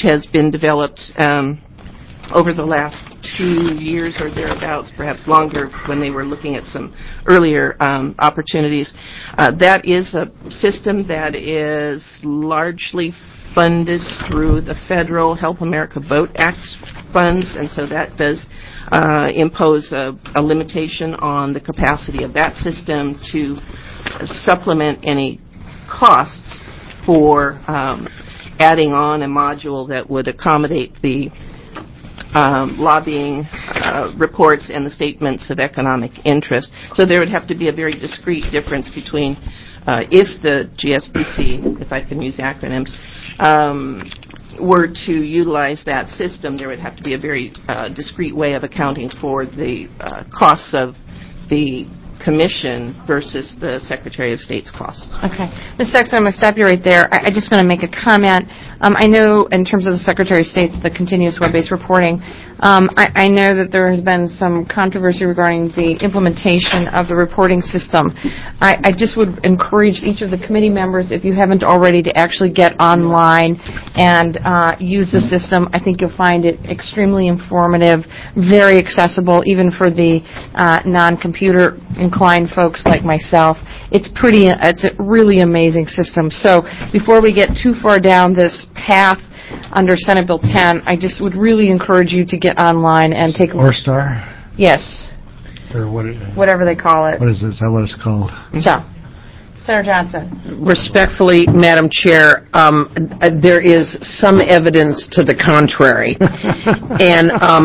which has been developed over the last 2 years or thereabouts, perhaps longer, when they were looking at some earlier opportunities. That is a system that is largely funded through the federal Help America Vote Act funds, and so that does impose a limitation on the capacity of that system to supplement any costs for adding on a module that would accommodate the lobbying reports and the statements of economic interest. So there would have to be a very discrete difference between if the GSBC, if I can use acronyms, were to utilize that system, there would have to be a very discrete way of accounting for the costs of the Commission versus the Secretary of State's costs. Okay. Ms. Sexton, I'm going to stop you right there. I just want to make a comment. I know in terms of the Secretary of State's, the continuous web-based reporting, I know that there has been some controversy regarding the implementation of the reporting system. I just would encourage each of the committee members, if you haven't already, to actually get online and use the system. I think you'll find it extremely informative, very accessible, even for the non-computer inclined folks like myself. It's a really amazing system. So before we get too far down this path under Senate Bill 10, I just would really encourage you to get online and take a look. Star? Yes. Or whatever they call it. What is it? Is that what it's called? So, Senator Johnson. Respectfully, Madam Chair, there is some evidence to the contrary. And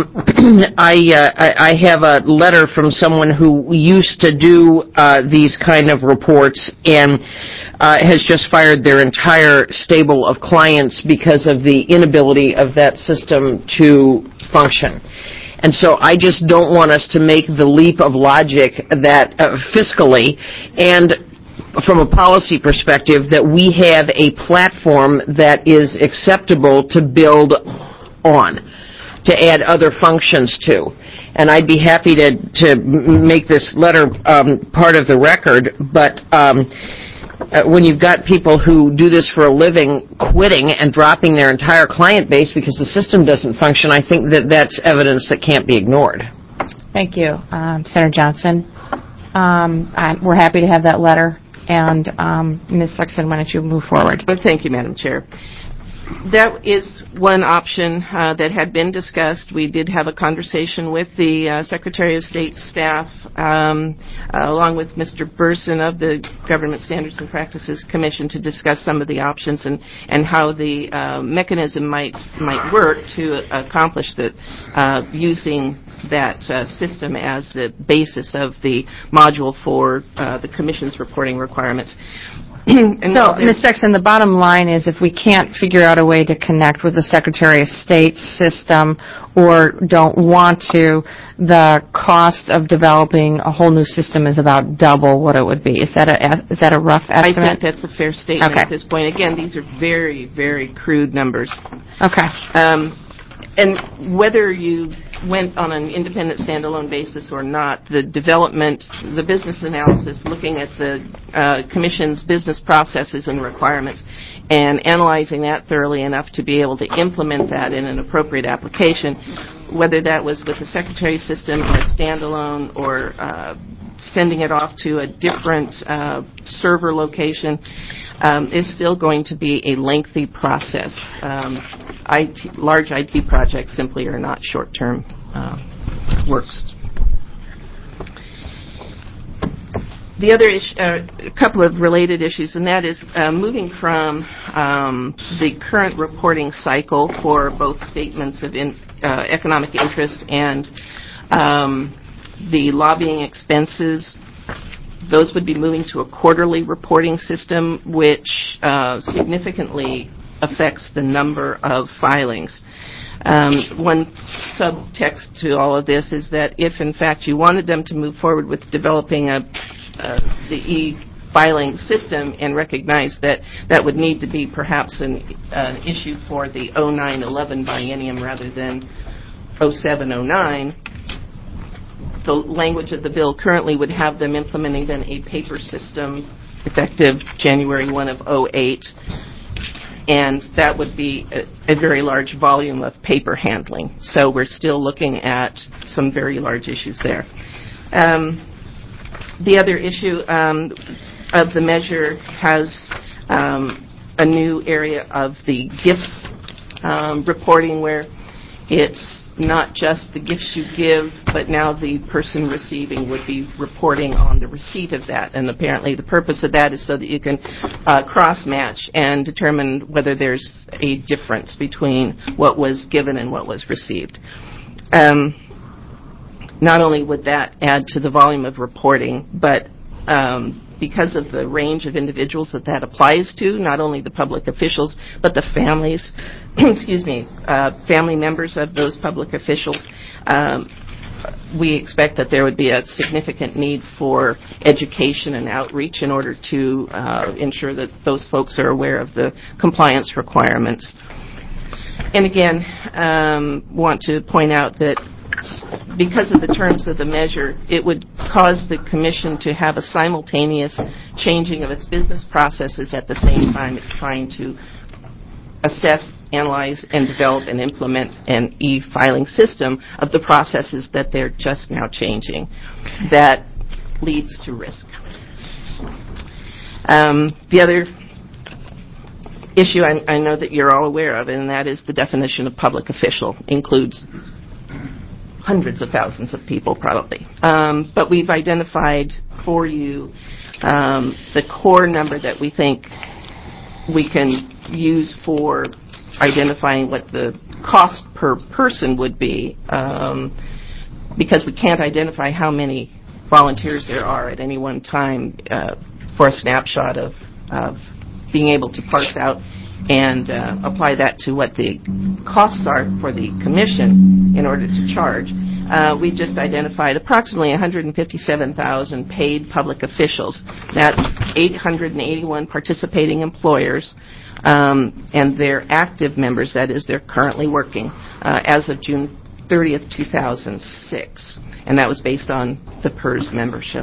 I have a letter from someone who used to do these kind of reports and has just fired their entire stable of clients because of the inability of that system to function. And so I just don't want us to make the leap of logic that fiscally and from a policy perspective that we have a platform that is acceptable to build on, to add other functions to. And I'd be happy to make this letter part of the record, but when you've got people who do this for a living quitting and dropping their entire client base because the system doesn't function, I think that that's evidence that can't be ignored. Thank you. Senator Johnson. We're happy to have that letter. And Ms. Sexton, why don't you move forward? Well, thank you, Madam Chair. That is one option that had been discussed. We did have a conversation with the Secretary of State staff, along with Mr. Burson of the Government Standards and Practices Commission, to discuss some of the options and how the mechanism might work to accomplish that, using that system as the basis of the module for the Commission's reporting requirements. So, Ms. Sexton, the bottom line is if we can't figure out a way to connect with the Secretary of State's system or don't want to, the cost of developing a whole new system is about double what it would be. Is that a rough estimate? I think that's a fair statement at this point. Again, these are very, very crude numbers. Okay. And whether you went on an independent standalone basis or not, the development, the business analysis, looking at the Commission's business processes and requirements and analyzing that thoroughly enough to be able to implement that in an appropriate application, whether that was with the Secretary system or standalone or sending it off to a different server location, is still going to be a lengthy process. Large IT projects simply are not short-term works. The other a couple of related issues, and that is moving from the current reporting cycle for both statements of economic interest and the lobbying expenses. Those would be moving to a quarterly reporting system, which significantly affects the number of filings. One subtext to all of this is that if, in fact, you wanted them to move forward with developing the e-filing system and recognize that that would need to be perhaps an issue for the 09-11 biennium rather than 07-09, the language of the bill currently would have them implementing then a paper system effective January 1 of 08. and that would be a very large volume of paper handling. So we're still looking at some very large issues there. The other issue of the measure has a new area of the gifts reporting, where it's not just the gifts you give, but now the person receiving would be reporting on the receipt of that. And apparently the purpose of that is so that you can cross-match and determine whether there's a difference between what was given and what was received. Not only would that add to the volume of reporting, but because of the range of individuals that applies to, not only the public officials, but the families, family members of those public officials, we expect that there would be a significant need for education and outreach in order to ensure that those folks are aware of the compliance requirements. And again, want to point out that because of the terms of the measure, it would cause the Commission to have a simultaneous changing of its business processes at the same time it's trying to assess, analyze, and develop and implement an e-filing system of the processes that they're just now changing. That leads to risk. The other issue I know that you're all aware of, and that is the definition of public official. Includes hundreds of thousands of people, probably. But we've identified for you the core number that we think we can use for identifying what the cost per person would be, because we can't identify how many volunteers there are at any one time for a snapshot of being able to parse out and apply that to what the costs are for the Commission in order to charge. We just identified approximately 157,000 paid public officials. That's 881 participating employers and their active members, that is, they're currently working, as of June 30th, 2006. And that was based on the PERS membership.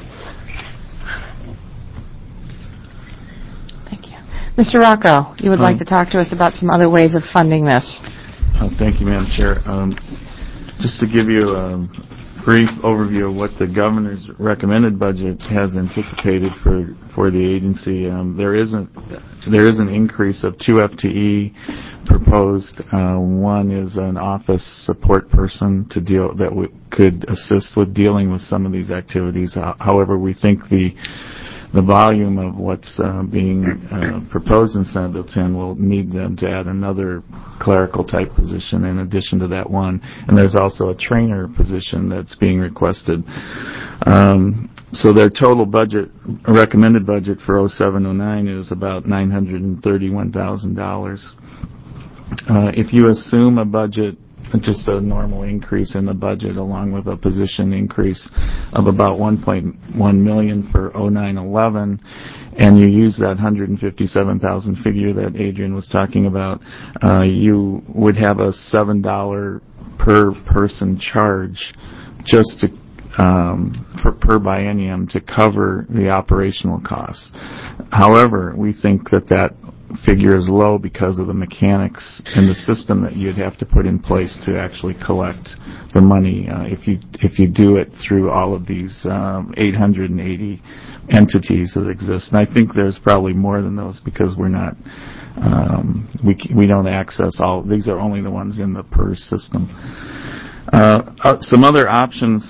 Mr. Rocco, you would like to talk to us about some other ways of funding this. Thank you, Madam Chair. Just to give you a brief overview of what the Governor's recommended budget has anticipated for the agency, there is an increase of 2 FTE proposed. One is an office support person that could assist with dealing with some of these activities. However, we think the volume of what's being proposed in Senate Bill 10 will need them to add another clerical type position in addition to that one. And there's also a trainer position that's being requested. So their total budget, recommended budget for 0709 is about $931,000. If you assume a budget, just a normal increase in the budget along with a position increase of about $1.1 million for 0911, and you use that 157,000 figure that Adrian was talking about, you would have a $7 per person charge just to per biennium to cover the operational costs. However, we think that figure is low because of the mechanics in the system that you'd have to put in place to actually collect the money if you do it through all of these 880 entities that exist. And I think there's probably more than those because we're not we don't access all. These are only the ones in the PERS system. Some other options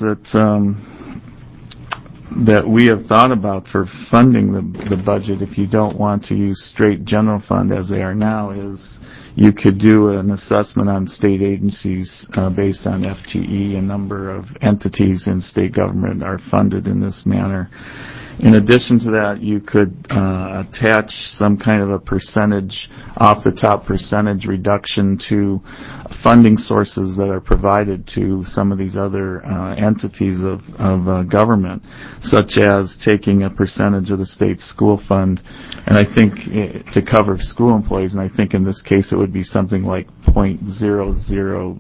that we have thought about for funding the budget, if you don't want to use straight general fund as they are now, is you could do an assessment on state agencies based on FTE. A number of entities in state government are funded in this manner. In addition to that, you could attach some kind of a percentage, off-the-top percentage reduction to funding sources that are provided to some of these other entities of government, such as taking a percentage of the state school fund, and I think to cover school employees, and I think in this case it would be something like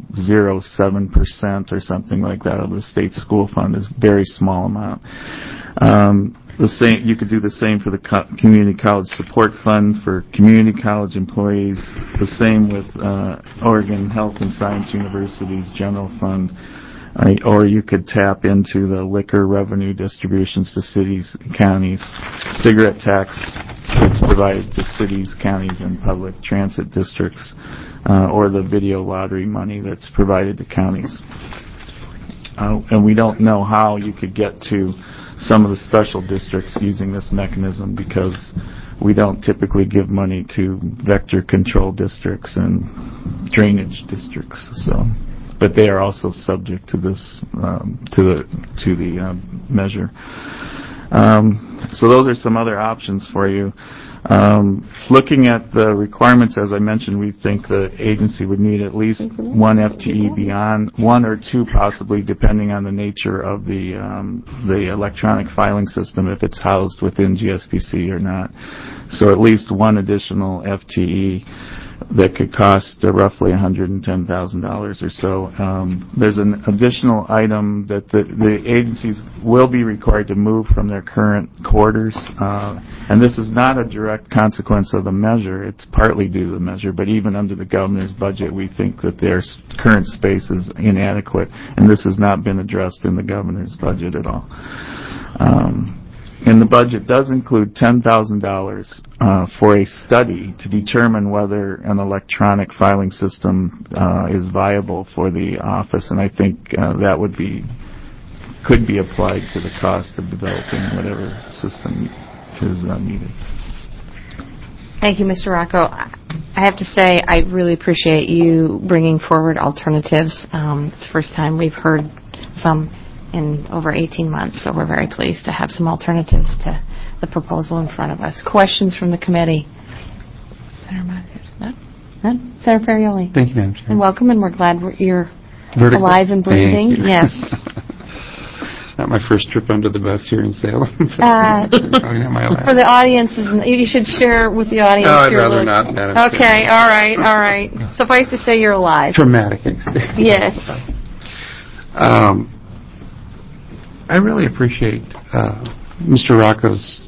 0.0007% or something like that of the state school fund. Is a very small amount. The same, you could do the same for the Community College Support Fund for community college employees. The same with Oregon Health and Science University's General Fund. Or you could tap into the liquor revenue distributions to cities and counties, cigarette tax that's provided to cities, counties, and public transit districts, or the video lottery money that's provided to counties. And we don't know how you could get to some of the special districts using this mechanism because we don't typically give money to vector control districts and drainage districts. So, but they are also subject to this to the measure. So those are some other options for you. Looking at the requirements, as I mentioned, we think the agency would need at least one FTE beyond, one or two possibly, depending on the nature of the electronic filing system, if it's housed within GSPC or not. So at least one additional FTE that could cost roughly $110,000 or so. There's an additional item that the agencies will be required to move from their current quarters, and this is not a direct consequence of the measure. It's partly due to the measure, but even under the governor's budget, we think that their current space is inadequate, and this has not been addressed in the governor's budget at all. And the budget does include $10,000 for a study to determine whether an electronic filing system is viable for the office, and I think that could be applied to the cost of developing whatever system is needed. Thank you, Mr. Rocco. I have to say, I really appreciate you bringing forward alternatives. It's the first time we've heard some in over 18 months, so we're very pleased to have some alternatives to the proposal in front of us. Questions from the committee? Senator Matthews? None? Senator Ferrioli? Thank you, Madam Chair. And welcome, and we're glad you're Vertical. alive and breathing. Thank you. Yes. Not my first trip under the bus here in Salem. Probably not my last. For the audience, you should share with the audience. No, I'd rather not. Okay, all right. Suffice to say you're alive. Traumatic experience. Yes. I really appreciate Mr. Rocco's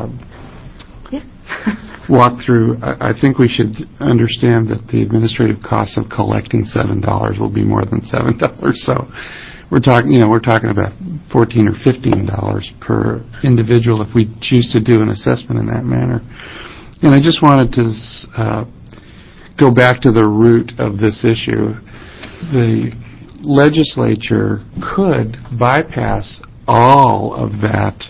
walk through. I think we should understand that the administrative costs of collecting $7 will be more than $7. So we're talking about $14 or $15 per individual if we choose to do an assessment in that manner. And I just wanted to go back to the root of this issue. The legislature could bypass all of that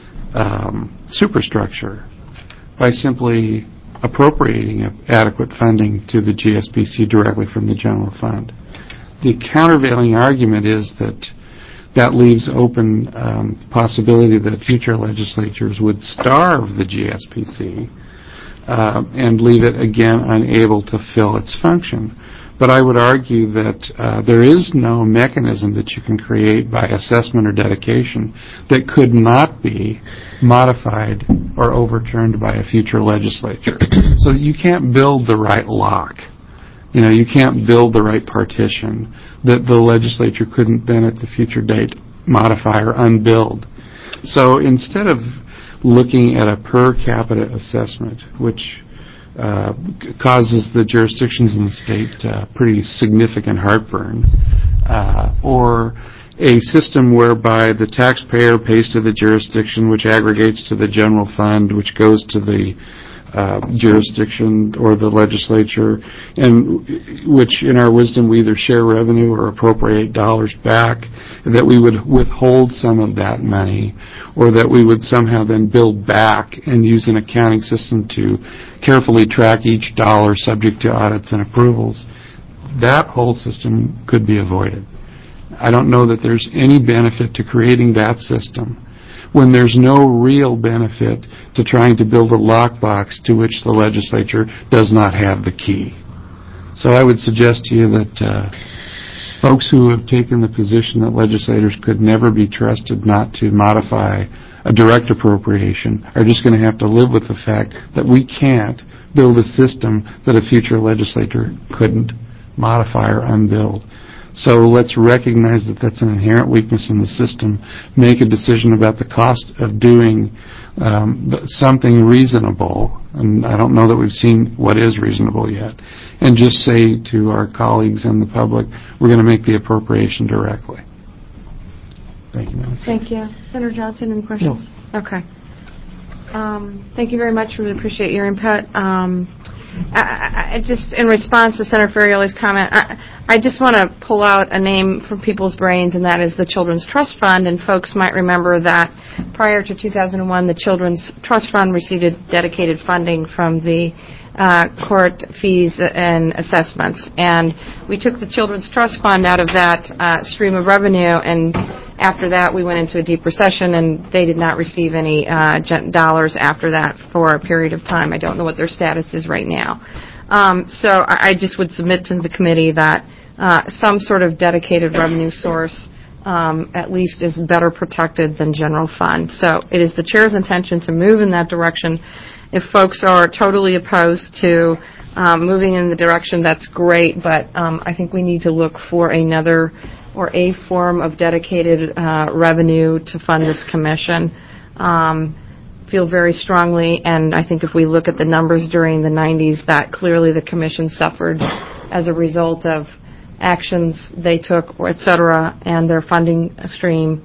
superstructure by simply appropriating adequate funding to the GSPC directly from the general fund. The countervailing argument is that leaves open possibility that future legislatures would starve the GSPC and leave it again unable to fill its function. But I would argue that there is no mechanism that you can create by assessment or dedication that could not be modified or overturned by a future legislature. So you can't build the right lock. You can't build the right partition that the legislature couldn't then at the future date modify or unbuild. So instead of looking at a per capita assessment, which causes the jurisdictions in the state pretty significant heartburn, or a system whereby the taxpayer pays to the jurisdiction, which aggregates to the general fund, which goes to the jurisdiction or the legislature, and which in our wisdom we either share revenue or appropriate dollars back, that we would withhold some of that money, or that we would somehow then build back and use an accounting system to carefully track each dollar subject to audits and approvals. That whole system could be avoided. I don't know that there's any benefit to creating that system when there's no real benefit to trying to build a lockbox to which the legislature does not have the key. So I would suggest to you that folks who have taken the position that legislators could never be trusted not to modify a direct appropriation are just going to have to live with the fact that we can't build a system that a future legislator couldn't modify or unbuild. So let's recognize that that's an inherent weakness in the system, make a decision about the cost of doing something reasonable, and I don't know that we've seen what is reasonable yet, and just say to our colleagues and the public, we're going to make the appropriation directly. Thank you, Madam Chair. Thank you. Senator Johnson, any questions? No. Okay. Thank you very much. Really appreciate your input. I just, in response to Senator Ferrioli's comment, I just want to pull out a name from people's brains, and that is the Children's Trust Fund. And folks might remember that prior to 2001, the Children's Trust Fund received dedicated funding from the court fees and assessments. And we took the Children's Trust Fund out of that stream of revenue, and after that we went into a deep recession, and they did not receive any dollars after that for a period of time. I don't know what their status is right now. So I just would submit to the committee that some sort of dedicated revenue source at least is better protected than general fund. So it is the chair's intention to move in that direction. If folks are totally opposed to moving in the direction, that's great, but I think we need to look for another or a form of dedicated revenue to fund this commission. Feel very strongly, and I think if we look at the numbers during the 90s, that clearly the commission suffered as a result of actions they took, et cetera, and their funding stream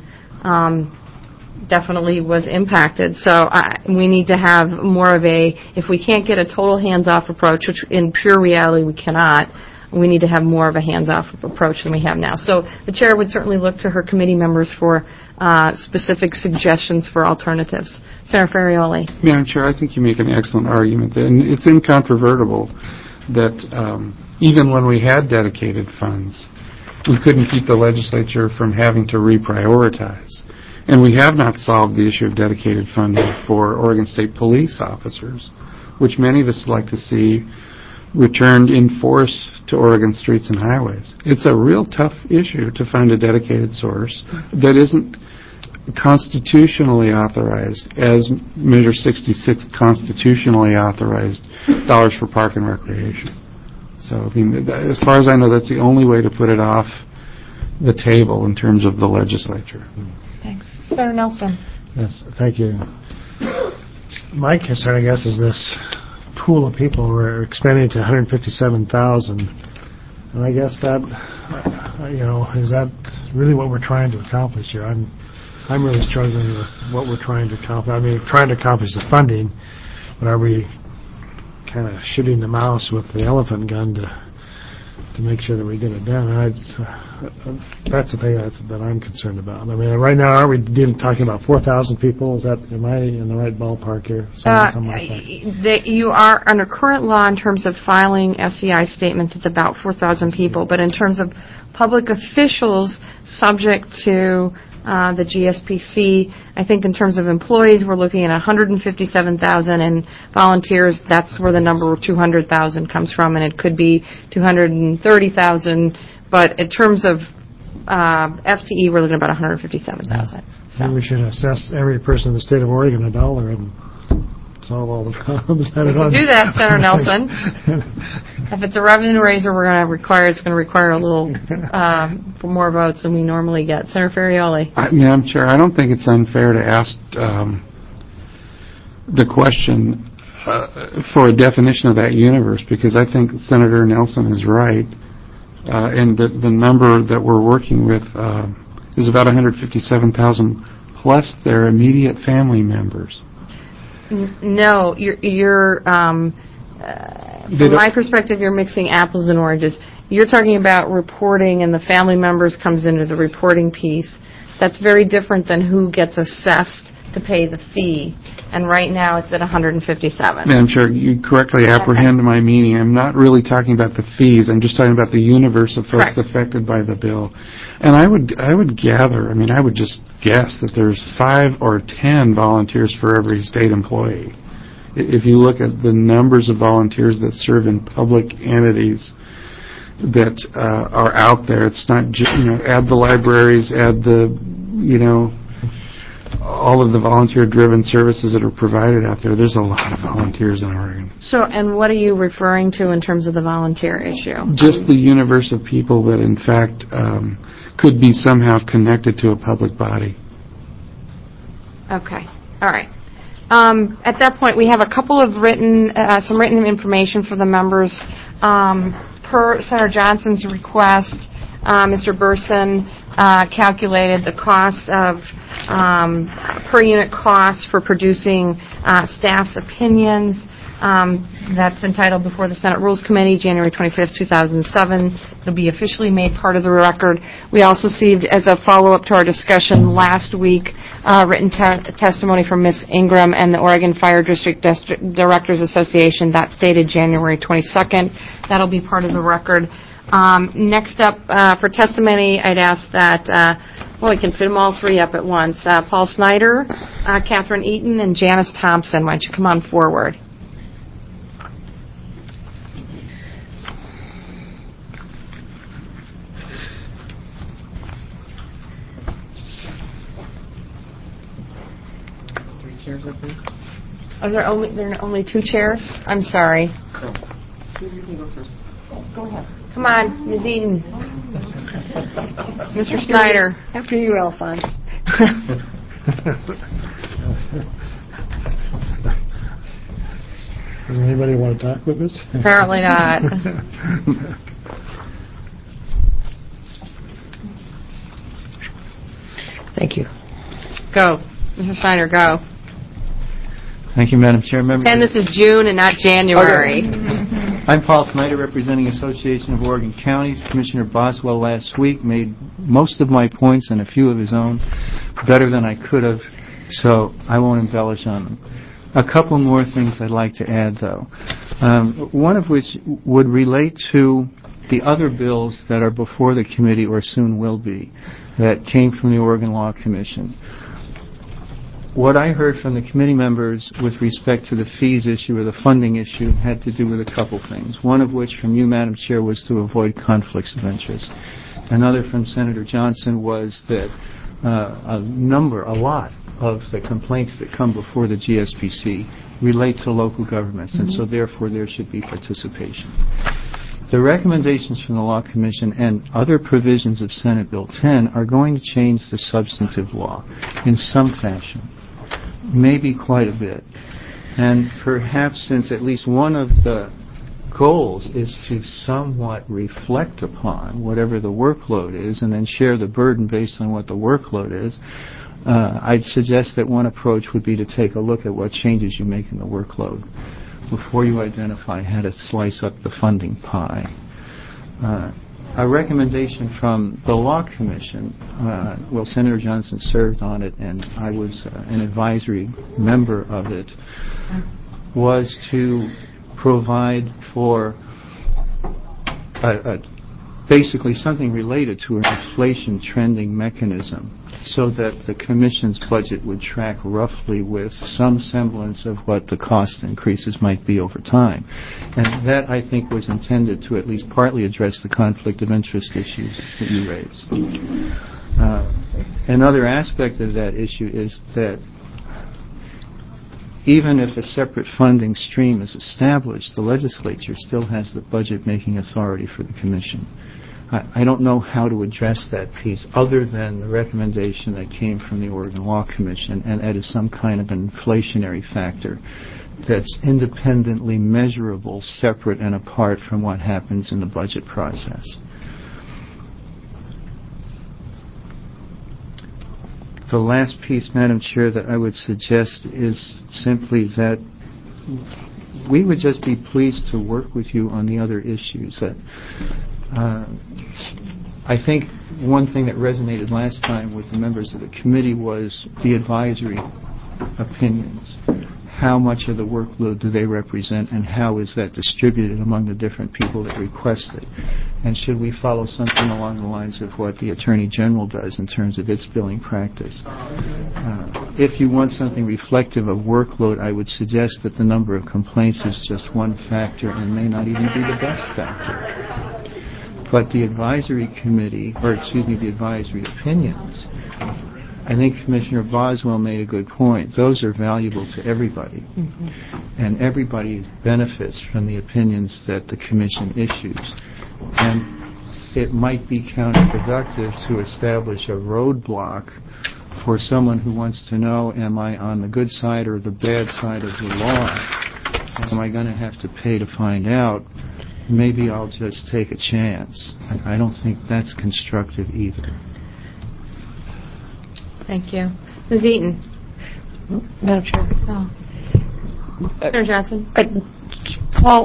definitely was impacted. So we need to have more of a, if we can't get a total hands-off approach, which in pure reality we cannot, we need to have more of a hands-off approach than we have now. So the chair would certainly look to her committee members for specific suggestions for alternatives. Senator Ferrioli. Madam Chair, I think you make an excellent argument, and it's incontrovertible that even when we had dedicated funds, we couldn't keep the legislature from having to reprioritize. And we have not solved the issue of dedicated funding for Oregon State police officers, which many of us would like to see returned in force to Oregon streets and highways. It's a real tough issue to find a dedicated source that isn't constitutionally authorized, as Measure 66 constitutionally authorized dollars for park and recreation. So, I mean, as far as I know, that's the only way to put it off the table in terms of the legislature. Thanks. Senator Nelson. Yes, thank you. My concern, I guess, is this pool of people we're expanding to 157,000, and I guess that, is that really what we're trying to accomplish here? I'm really struggling with what we're trying to accomplish. I mean, trying to accomplish the funding, but are we kind of shooting the mouse with the elephant gun to make sure that we get it done? That's the thing that I'm concerned about. I mean, right now, are we talking about 4,000 people? Am I in the right ballpark here? Something like that. You are, under current law, in terms of filing SEI statements, it's about 4,000 people. But in terms of public officials subject to the GSPC, I think in terms of employees, we're looking at 157,000, and volunteers, that's where the number of 200,000 comes from, and it could be 230,000. But in terms of FTE, we're looking at about 157,000. So maybe we should assess every person in the state of Oregon $1 and solve all the problems. We can do that, Senator Nelson. If it's a revenue raiser, it's going to require a little for more votes than we normally get. Senator Ferrioli. Madam Chair, I don't think it's unfair to ask the question for a definition of that universe, because I think Senator Nelson is right. And the number that we're working with is about 157,000 plus their immediate family members. No, you're from my perspective, you're mixing apples and oranges. You're talking about reporting, and the family members comes into the reporting piece. That's very different than who gets assessed to pay the fee. And right now it's at 157. Madam Chair, you correctly apprehend my meaning. I'm not really talking about the fees. I'm just talking about the universe of folks Correct. affected by the bill. And I would just guess that there's 5 or 10 volunteers for every state employee. If you look at the numbers of volunteers that serve in public entities that are out there, it's not just, add the libraries, add the, all of the volunteer-driven services that are provided out there, there's a lot of volunteers in Oregon. So, and what are you referring to in terms of the volunteer issue? Just the universe of people that, in fact, could be somehow connected to a public body. Okay. All right. At that point, we have a couple of some written information for the members. Per Senator Johnson's request, Mr. Burson calculated the cost of per unit cost for producing staff's opinions. That's entitled before the Senate Rules Committee, January 25th, 2007. It'll be officially made part of the record. We also received, as a follow-up to our discussion last week, written testimony from Ms. Ingram and the Oregon Fire District Directors Association. That's dated January 22nd. That'll be part of the record. Next up for testimony, I'd ask that, we can fit them all three up at once. Paul Snyder, Catherine Eaton, and Janice Thompson. Why don't you come on forward? Are there only two chairs? I'm sorry. You can go first. Go ahead. Come on, Ms. Eaton. Mr. Snyder. After you, Alphonse. Does anybody want to talk with us? Apparently not. Thank you. Go. Mr. Snyder, go. Thank you, Madam Chair. Members, And this is June and not January. I'm Paul Snyder, representing Association of Oregon Counties. Commissioner Boswell last week made most of my points and a few of his own better than I could have, so I won't embellish on them. A couple more things I'd like to add, though, one of which would relate to the other bills that are before the committee or soon will be that came from the Oregon Law Commission. What I heard from the committee members with respect to the fees issue or the funding issue had to do with a couple things. One of which from you, Madam Chair, was to avoid conflicts of interest. Another from Senator Johnson was that a lot of the complaints that come before the GSPC relate to local governments, and so therefore there should be participation. The recommendations from the Law Commission and other provisions of Senate Bill 10 are going to change the substantive law in some fashion. Maybe quite a bit. And perhaps since at least one of the goals is to somewhat reflect upon whatever the workload is and then share the burden based on what the workload is, I'd suggest that one approach would be to take a look at what changes you make in the workload before you identify how to slice up the funding pie. A recommendation from the Law Commission, Senator Johnson served on it and I was an advisory member of it, was to provide for basically something related to an inflation trending mechanism so that the Commission's budget would track roughly with some semblance of what the cost increases might be over time. And that, I think, was intended to at least partly address the conflict of interest issues that you raised. Another aspect of that issue is that even if a separate funding stream is established, the legislature still has the budget-making authority for the Commission. I don't know how to address that piece other than the recommendation that came from the Oregon Law Commission, and that is some kind of an inflationary factor that's independently measurable, separate and apart from what happens in the budget process. The last piece, Madam Chair, that I would suggest is simply that we would just be pleased to work with you on the other issues. That I think one thing that resonated last time with the members of the committee was the advisory opinions. How much of the workload do they represent, and how is that distributed among the different people that request it? And should we follow something along the lines of what the Attorney General does in terms of its billing practice? If you want something reflective of workload, I would suggest that the number of complaints is just one factor and may not even be the best factor. But the advisory committee, the advisory opinions, I think Commissioner Boswell made a good point. Those are valuable to everybody. And everybody benefits from the opinions that the Commission issues. And it might be counterproductive to establish a roadblock for someone who wants to know, am I on the good side or the bad side of the law? And am I going to have to pay to find out? Maybe I'll just take a chance. I don't think that's constructive either. Thank you. Ms. Eaton. Madam Chair. Senator Johnson. Paul,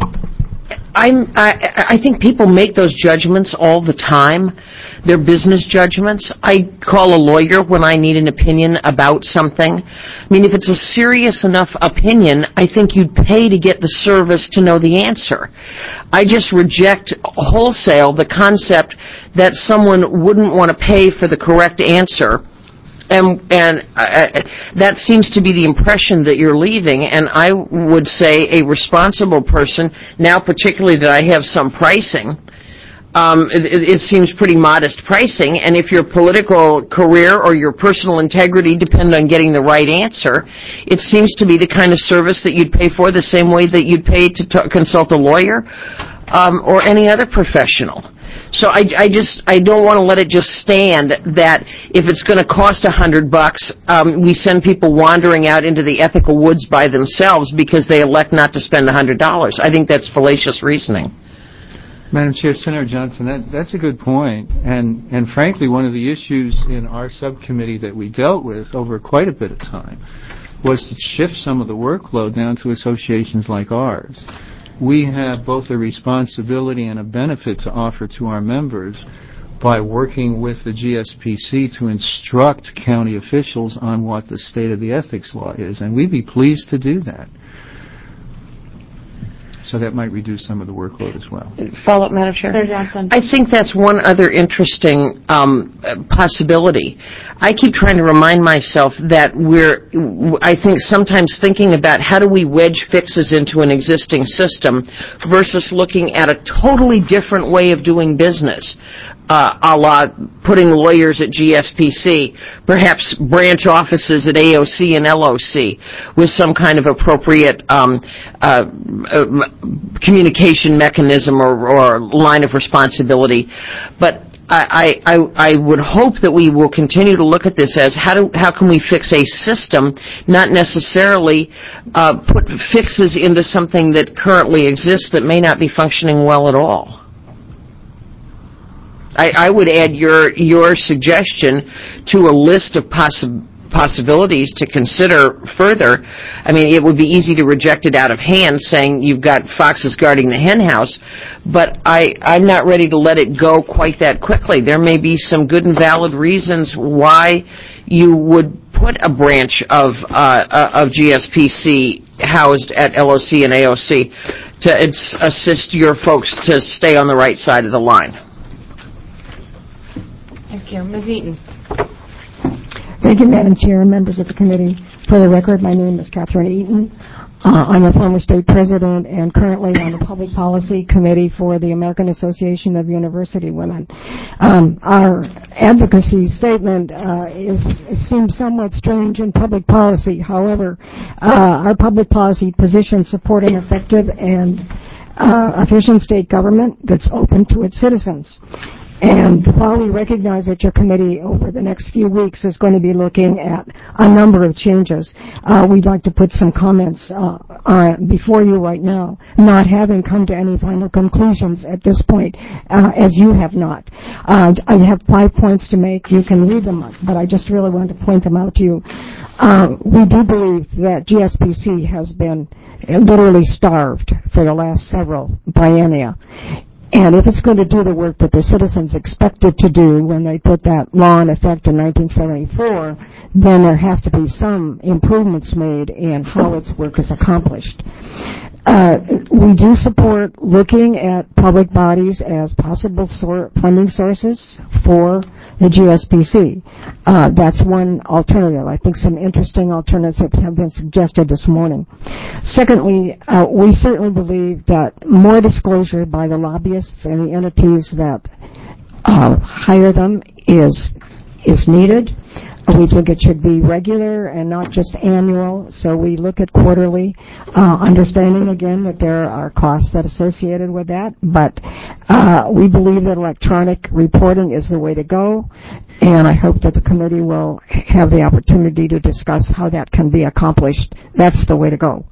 I think people make those judgments all the time. They're business judgments. I call a lawyer when I need an opinion about something. I mean, if it's a serious enough opinion, I think you'd pay to get the service to know the answer. I just reject wholesale the concept that someone wouldn't want to pay for the correct answer. And that seems to be the impression that you're leaving. And I would say a responsible person, now particularly that I have some pricing, it seems pretty modest pricing. And if your political career or your personal integrity depend on getting the right answer, it seems to be the kind of service that you'd pay for the same way that you'd pay to consult a lawyer or any other professional. So I don't want to let it just stand that if it's going to cost $100, we send people wandering out into the ethical woods by themselves because they elect not to spend $100. I think that's fallacious reasoning. Madam Chair, Senator Johnson, that's a good point. And frankly, one of the issues in our subcommittee that we dealt with over quite a bit of time was to shift some of the workload down to associations like ours. We have both a responsibility and a benefit to offer to our members by working with the GSPC to instruct county officials on what the state of the ethics law is, and we'd be pleased to do that. So that might reduce some of the workload as well. Follow-up, Madam Chair? Senator Johnson. I think that's one other interesting possibility. I keep trying to remind myself that I think sometimes thinking about how do we wedge fixes into an existing system versus looking at a totally different way of doing business. A la putting lawyers at GSPC, perhaps branch offices at AOC and LOC with some kind of appropriate communication mechanism or line of responsibility. But I would hope that we will continue to look at this as how can we fix a system, not necessarily put fixes into something that currently exists that may not be functioning well at all. I would add your suggestion to a list of possibilities to consider further. I mean, it would be easy to reject it out of hand, saying you've got foxes guarding the hen house, but I'm not ready to let it go quite that quickly. There may be some good and valid reasons why you would put a branch of GSPC housed at LOC and AOC to assist your folks to stay on the right side of the line. Thank you. Ms. Eaton. Thank you, Madam Chair and members of the committee. For the record, my name is Catherine Eaton. I'm a former state president and currently on the Public Policy Committee for the American Association of University Women. Our advocacy statement seems somewhat strange in public policy. However, our public policy position supporting effective and efficient state government that's open to its citizens. And while we recognize that your committee over the next few weeks is going to be looking at a number of changes, we'd like to put some comments before you right now, not having come to any final conclusions at this point, as you have not. I have 5 points to make. You can read them, but I just really wanted to point them out to you. We do believe that GSPC has been literally starved for the last several biennia. And if it's going to do the work that the citizens expected to do when they put that law in effect in 1974, then there has to be some improvements made in how its work is accomplished. We do support looking at public bodies as possible funding sources for the GSPC. That's one alternative. I think some interesting alternatives have been suggested this morning. Secondly, we certainly believe that more disclosure by the lobbyists and the entities that hire them is needed. We think it should be regular and not just annual, so we look at quarterly, understanding again that there are costs that are associated with that, but we believe that electronic reporting is the way to go, and I hope that the committee will have the opportunity to discuss how that can be accomplished. That's the way to go.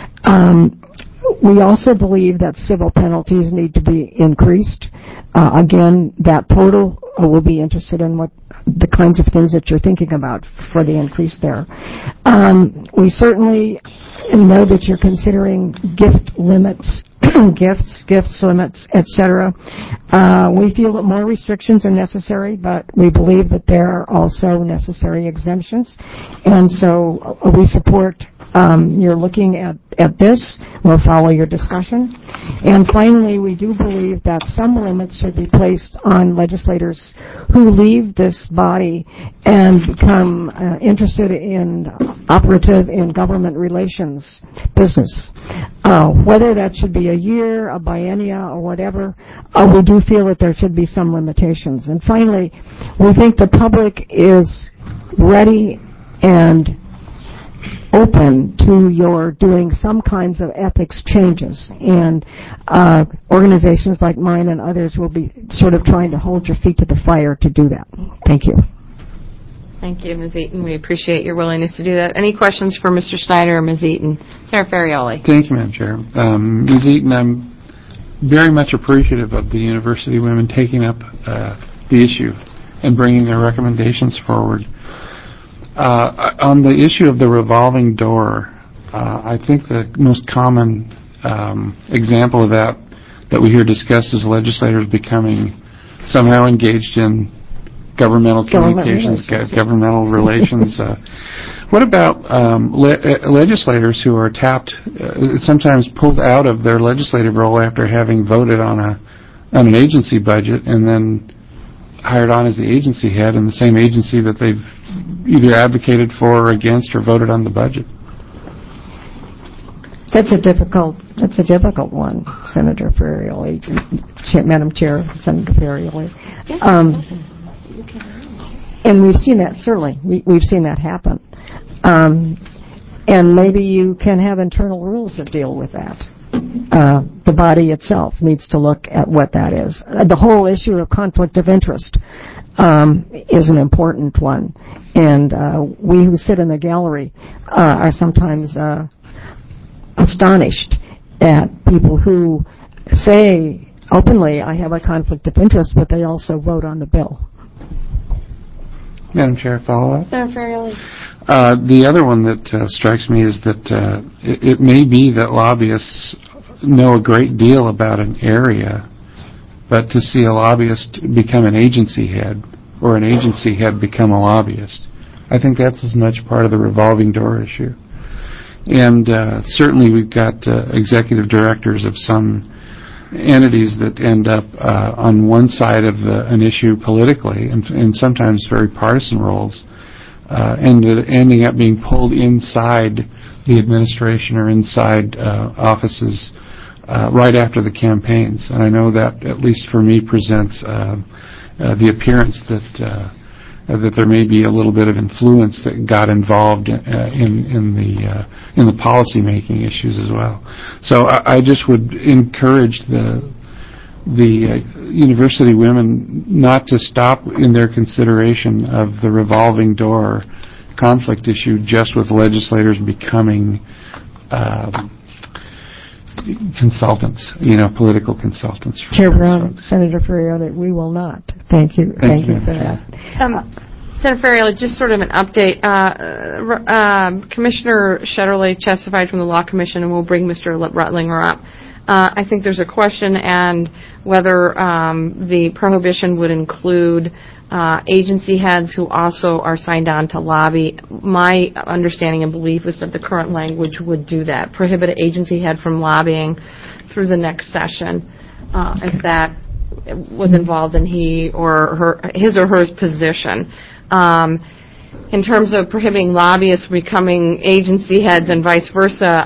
We also believe that civil penalties need to be increased. Again, that total, we'll be interested in what the kinds of things that you're thinking about for the increase there. We certainly know that you're considering gift limits, gifts limits, etc. We feel that more restrictions are necessary, but we believe that there are also necessary exemptions. And so we support you're looking at this. We'll follow your discussion. And finally, we do believe that some limits should be placed on legislators who leave this body and become interested in operative in government relations business. Whether that should be a year, a biennia, or whatever, we do feel that there should be some limitations. And finally, we think the public is ready and open to your doing some kinds of ethics changes, and organizations like mine and others will be sort of trying to hold your feet to the fire to do that. Thank you. Thank you, Ms. Eaton. We appreciate your willingness to do that. Any questions for Mr. Snyder or Ms. Eaton? Senator Ferrioli. Thank you, Madam Chair. Ms. Eaton, I'm very much appreciative of the university women taking up the issue and bringing their recommendations forward. On the issue of the revolving door, I think the most common example of that we hear discussed is legislators becoming somehow engaged in governmental communications, governmental relations. What about legislators who are tapped, sometimes pulled out of their legislative role after having voted on an agency budget and then hired on as the agency head in the same agency that they've either advocated for or against or voted on the budget? That's a difficult one, Senator Ferrioli, Madam Chair, Senator Ferrioli. And we've seen that, certainly. We've seen that happen. And maybe you can have internal rules that deal with that. The body itself needs to look at what that is. The whole issue of conflict of interest is an important one. And we who sit in the gallery are sometimes astonished at people who say openly, I have a conflict of interest, but they also vote on the bill. Madam Chair, follow-up? Senator Ferrioli. The other one that strikes me is that it may be that lobbyists know a great deal about an area, but to see a lobbyist become an agency head or an agency head become a lobbyist, I think that's as much part of the revolving door issue. And certainly we've got executive directors of some entities that end up on one side of an issue politically and sometimes very partisan roles, ending up being pulled inside the administration or inside offices right after the campaigns. And I know that, at least for me, presents the appearance that there may be a little bit of influence that got involved in the policy making issues as well. So I just would encourage the university women not to stop in their consideration of the revolving door conflict issue just with legislators becoming consultants, political consultants. Chair Brown, Senator Ferrioli, we will not. Thank you. Thank you for that. Senator Ferrioli, just sort of an update. Commissioner Shetterly testified from the Law Commission, and we'll bring Mr. Rutlinger up. I think there's a question and whether the prohibition would include agency heads who also are signed on to lobby. My understanding and belief is that the current language would do that, prohibit an agency head from lobbying through the next session if that was involved in his or her position. In terms of prohibiting lobbyists becoming agency heads and vice versa,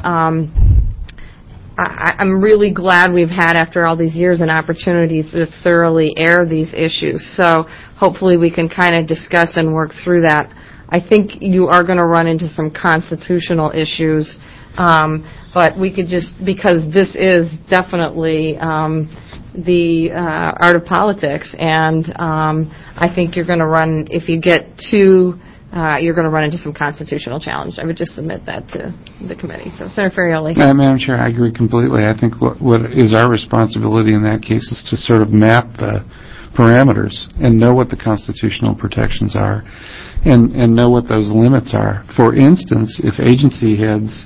I'm really glad we've had, after all these years, an opportunity to thoroughly air these issues. So hopefully we can kind of discuss and work through that I think you are going to run into some constitutional issues, but we could just, because this is definitely the art of politics, and I think you're going to run, if you get too, you're going to run into some constitutional challenge. I would just submit that to the committee. So, Senator Ferrioli. Madam Chair, I agree completely. I think what is our responsibility in that case is to sort of map the parameters and know what the constitutional protections are and know what those limits are. For instance, if agency heads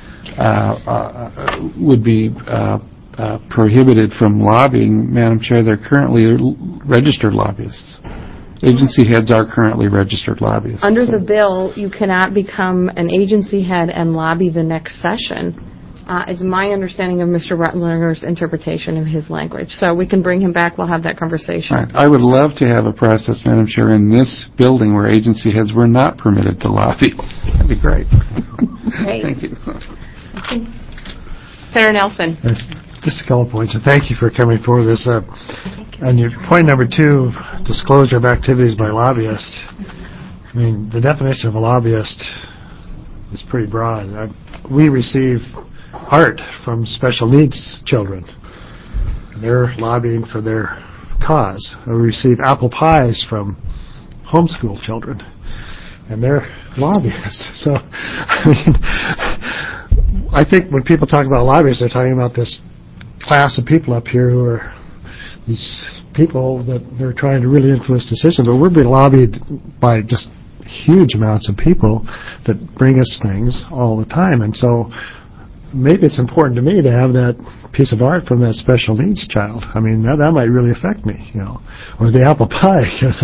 would be prohibited from lobbying, Madam Chair, they're currently registered lobbyists. Agency heads are currently registered lobbyists. Under the bill, you cannot become an agency head and lobby the next session, is my understanding of Mr. Rutlinger's interpretation of his language. So we can bring him back. We'll have that conversation. Right. I would love to have a process, Madam Chair, in this building where agency heads were not permitted to lobby. That'd be great. Great. Thank you. Senator Nelson. Just a couple of points, and thank you for coming forward with this. On your point number 2, disclosure of activities by lobbyists, I mean, the definition of a lobbyist is pretty broad. We receive art from special needs children. They're lobbying for their cause. We receive apple pies from homeschool children, and they're lobbyists. So, I think when people talk about lobbyists, they're talking about this class of people up here who are these people that they're trying to really influence decisions, but we're being lobbied by just huge amounts of people that bring us things all the time. And so maybe it's important to me to have that piece of art from that special needs child. I mean, that might really affect me, or the apple pie, because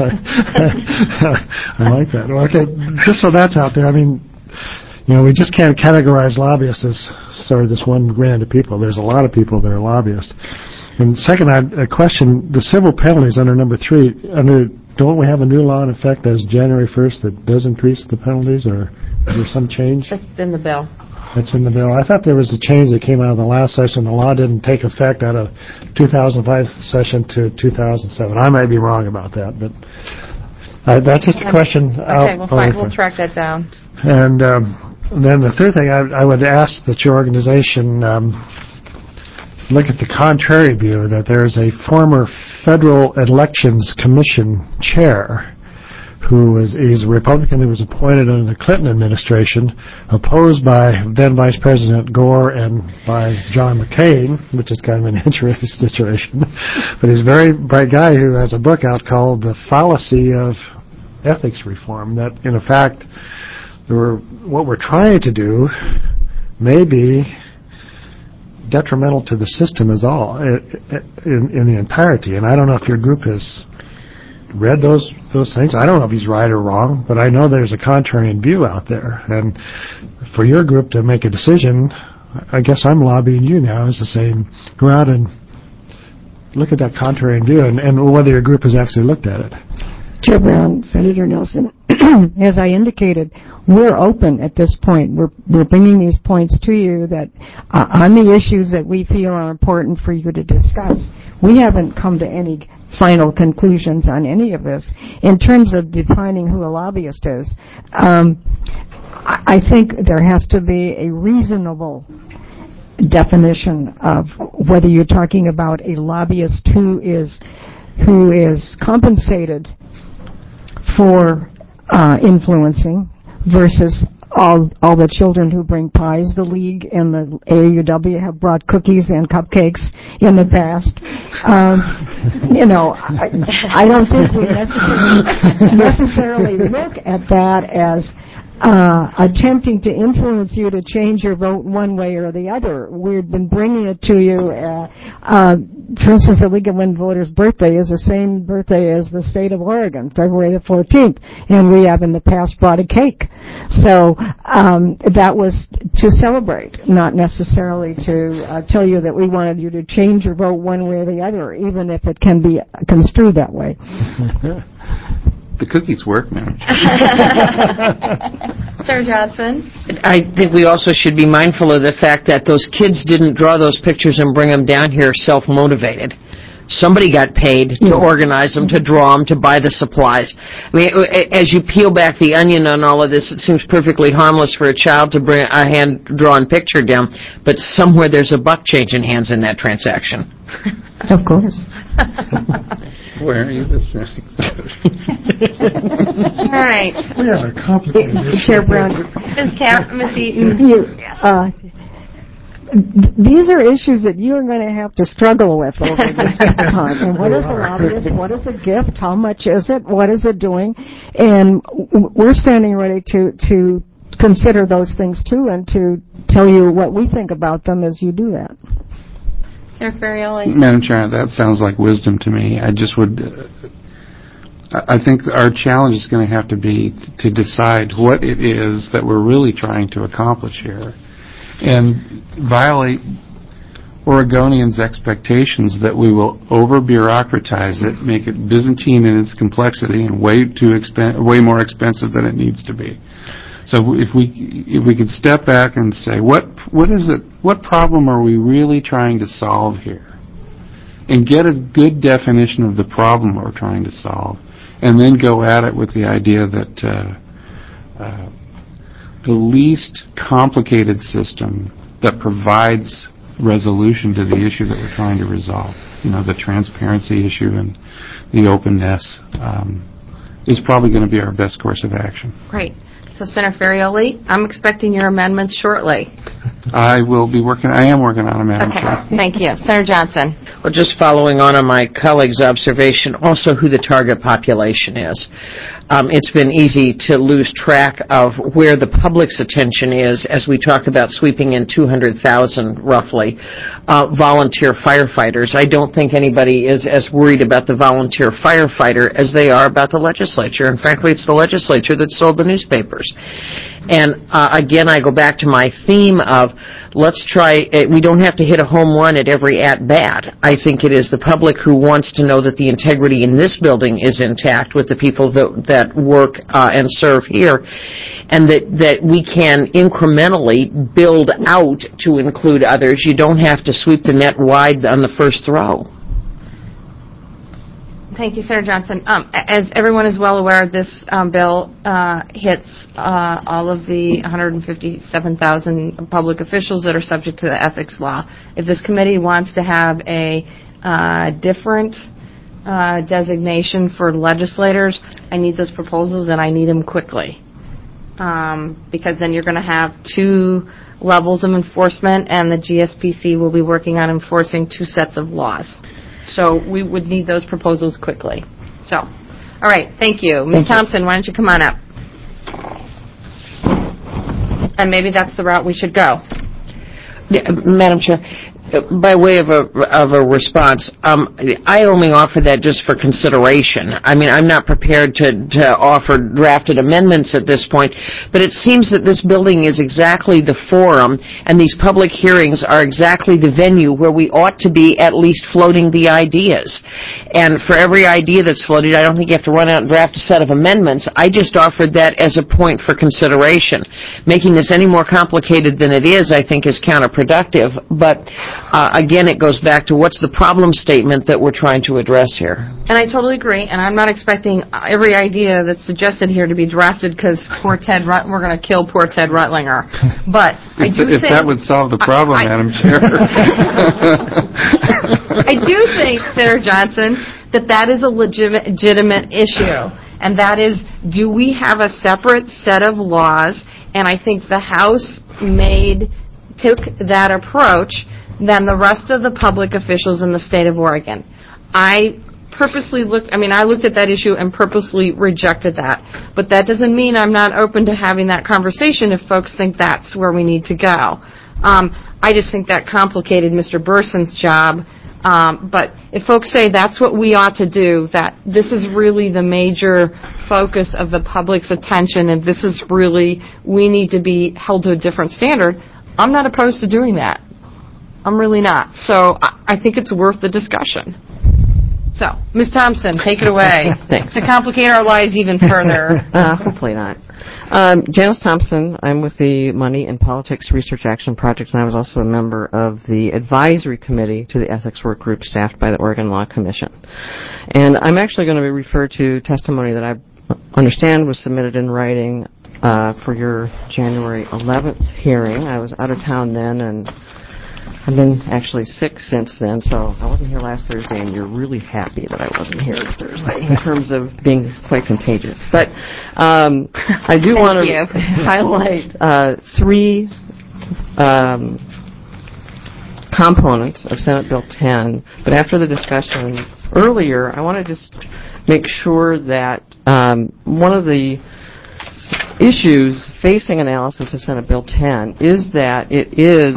I like that. Okay, just so that's out there, I mean, we just can't categorize lobbyists as sort of this one brand of people. There's a lot of people that are lobbyists. And second, a question, the civil penalties under number 3, don't we have a new law in effect as January 1st that does increase the penalties, or is there some change? That's in the bill. That's in the bill. I thought there was a change that came out of the last session. The law didn't take effect out of 2005 session to 2007. I might be wrong about that, but that's just a question. Okay, well, fine. We'll track that down. And then the third thing, I would ask that your organization look at the contrary view, that there's a former Federal Elections Commission chair he's a Republican who was appointed under the Clinton administration, opposed by then Vice President Gore and by John McCain, which is kind of an interesting situation. But he's a very bright guy who has a book out called The Fallacy of Ethics Reform, that in effect what we're trying to do may be detrimental to the system as all, in the entirety. And I don't know if your group has read those things. I don't know if he's right or wrong, but I know there's a contrarian view out there. And for your group to make a decision, I guess I'm lobbying you now is to say, go out and look at that contrarian view, and whether your group has actually looked at it. Chair Brown, Senator Nelson, as I indicated, we're open at this point. We're bringing these points to you that on the issues that we feel are important for you to discuss. We haven't come to any final conclusions on any of this. In terms of defining who a lobbyist is, I think there has to be a reasonable definition of whether you're talking about a lobbyist who is compensated for influencing versus all the children who bring pies. The League and the AUW have brought cookies and cupcakes in the past. I don't think we necessarily look at that as attempting to influence you to change your vote one way or the other. We've been bringing it to you. For instance, the League of Women Voters' birthday is the same birthday as the state of Oregon, February the 14th, and we have in the past brought a cake. So that was to celebrate, not necessarily to tell you that we wanted you to change your vote one way or the other, even if it can be construed that way. The cookies work, man. Senator Johnson? I think we also should be mindful of the fact that those kids didn't draw those pictures and bring them down here self-motivated. Somebody got paid to organize them, to draw them, to buy the supplies. I mean, as you peel back the onion on all of this, it seems perfectly harmless for a child to bring a hand-drawn picture down, but somewhere there's a buck changing hands in that transaction. Of course. Where are you this All right. We have a complicated issue. Chair Brown. Ms. Eaton. These are issues that you are going to have to struggle with over this time. And what is a lobbyist? What is a gift? How much is it? What is it doing? And we're standing ready to consider those things too, and to tell you what we think about them as you do that. Senator Ferrioli. Madam Chair, that sounds like wisdom to me. I just would, I think our challenge is going to have to be to decide what it is that we're really trying to accomplish here, and violate Oregonians' expectations that we will over-bureaucratize it, make it Byzantine in its complexity, and way more expensive than it needs to be. So if we could step back and say, what problem are we really trying to solve here? And get a good definition of the problem we're trying to solve, and then go at it with the idea that the least complicated system that provides resolution to the issue that we're trying to resolve, the transparency issue and the openness, is probably going to be our best course of action. Great. So, Senator Ferrioli, I'm expecting your amendments shortly. I am working on them, Madam Chair. Okay. Thank you. Senator Johnson. Well, just following on my colleague's observation, also who the target population is. It's been easy to lose track of where the public's attention is as we talk about sweeping in 200,000, roughly, volunteer firefighters. I don't think anybody is as worried about the volunteer firefighter as they are about the legislature. And frankly, it's the legislature that sold the newspapers. And again, I go back to my theme of let's try, we don't have to hit a home run at every at-bat. I think it is the public who wants to know that the integrity in this building is intact with the people that work and serve here, and that we can incrementally build out to include others. You don't have to sweep the net wide on the first throw. Thank you, Senator Johnson. As everyone is well aware, this bill hits all of the 157,000 public officials that are subject to the ethics law. If this committee wants to have a different designation for legislators, I need those proposals, and I need them quickly. Because then you're going to have two levels of enforcement, and the GSPC will be working on enforcing two sets of laws. So we would need those proposals quickly. So, all right, thank you. Ms. Thompson, why don't you come on up? And maybe that's the route we should go. Yeah, Madam Chair, by way of a response, I only offer that just for consideration. I mean, I'm not prepared to offer drafted amendments at this point, but it seems that this building is exactly the forum, and these public hearings are exactly the venue where we ought to be at least floating the ideas. And for every idea that's floated, I don't think you have to run out and draft a set of amendments. I just offered that as a point for consideration. Making this any more complicated than it is, I think, is counterproductive, but again, it goes back to what's the problem statement that we're trying to address here. And I totally agree, and I'm not expecting every idea that's suggested here to be drafted because we're going to kill poor Ted Rutlinger. But I do think... If that would solve the problem, Madam Chair. I do think, Senator Johnson, that is a legitimate issue, and that is, do we have a separate set of laws? And I think the House took that approach than the rest of the public officials in the state of Oregon. I looked at that issue and purposely rejected that. But that doesn't mean I'm not open to having that conversation if folks think that's where we need to go. I just think that complicated Mr. Burson's job. But if folks say that's what we ought to do, that this is really the major focus of the public's attention, and this is really, we need to be held to a different standard, I'm not opposed to doing that. I'm really not. So I think it's worth the discussion. So, Ms. Thompson, take it away. Thanks. To complicate our lives even further. Hopefully not. Janice Thompson. I'm with the Money and Politics Research Action Project, and I was also a member of the advisory committee to the ethics work group staffed by the Oregon Law Commission. And I'm actually going to refer to testimony that I understand was submitted in writing for your January 11th hearing. I was out of town then, and I've been actually sick since then, so I wasn't here last Thursday, and you're really happy that I wasn't here Thursday in terms of being quite contagious. But I do want to highlight three components of Senate Bill 10, but after the discussion earlier, I want to just make sure that one of the issues facing analysis of Senate Bill 10 is that it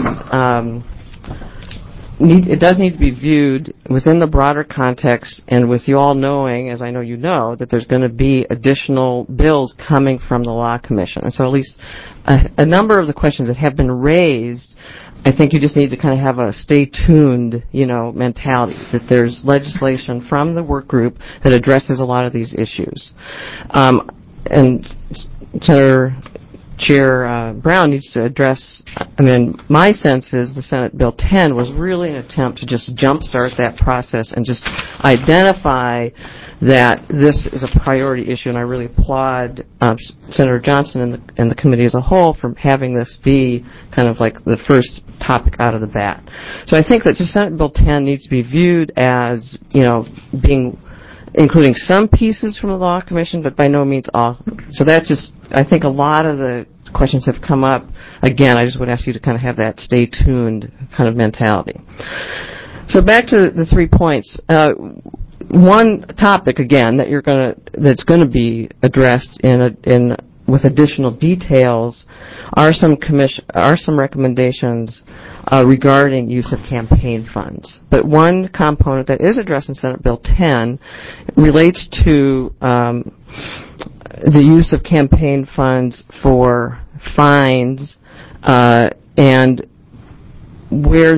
does need to be viewed within the broader context, and with you all knowing, as I know you know, that there's going to be additional bills coming from the Law Commission. And so at least a number of the questions that have been raised, I think you just need to kind of have a stay tuned, mentality, that there's legislation from the work group that addresses a lot of these issues. And Senator Chair Brown needs to address, my sense is the Senate Bill 10 was really an attempt to just jumpstart that process and just identify that this is a priority issue, and I really applaud Senator Johnson and the committee as a whole for having this be kind of like the first topic out of the bat. So I think that just Senate Bill 10 needs to be viewed as, including some pieces from the Law Commission, but by no means all. So that's just, I think a lot of the questions have come up. Again, I just would ask you to kind of have that stay tuned kind of mentality. So back to the 3 points. One topic, again, that's going to be addressed with additional details are some recommendations regarding use of campaign funds. But one component that is addressed in Senate Bill 10 relates to the use of campaign funds for fines and where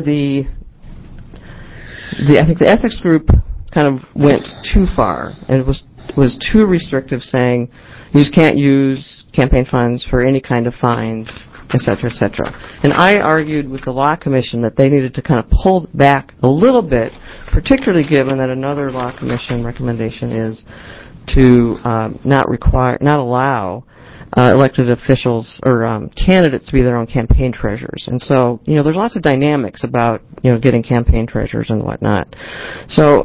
I think the ethics group kind of went too far and it was too restrictive, saying you just can't use campaign funds for any kind of fines, et cetera, et cetera. And I argued with the Law Commission that they needed to kind of pull back a little bit, particularly given that another Law Commission recommendation is to not allow elected officials or candidates to be their own campaign treasurers. And so, there's lots of dynamics about, getting campaign treasurers and whatnot. So,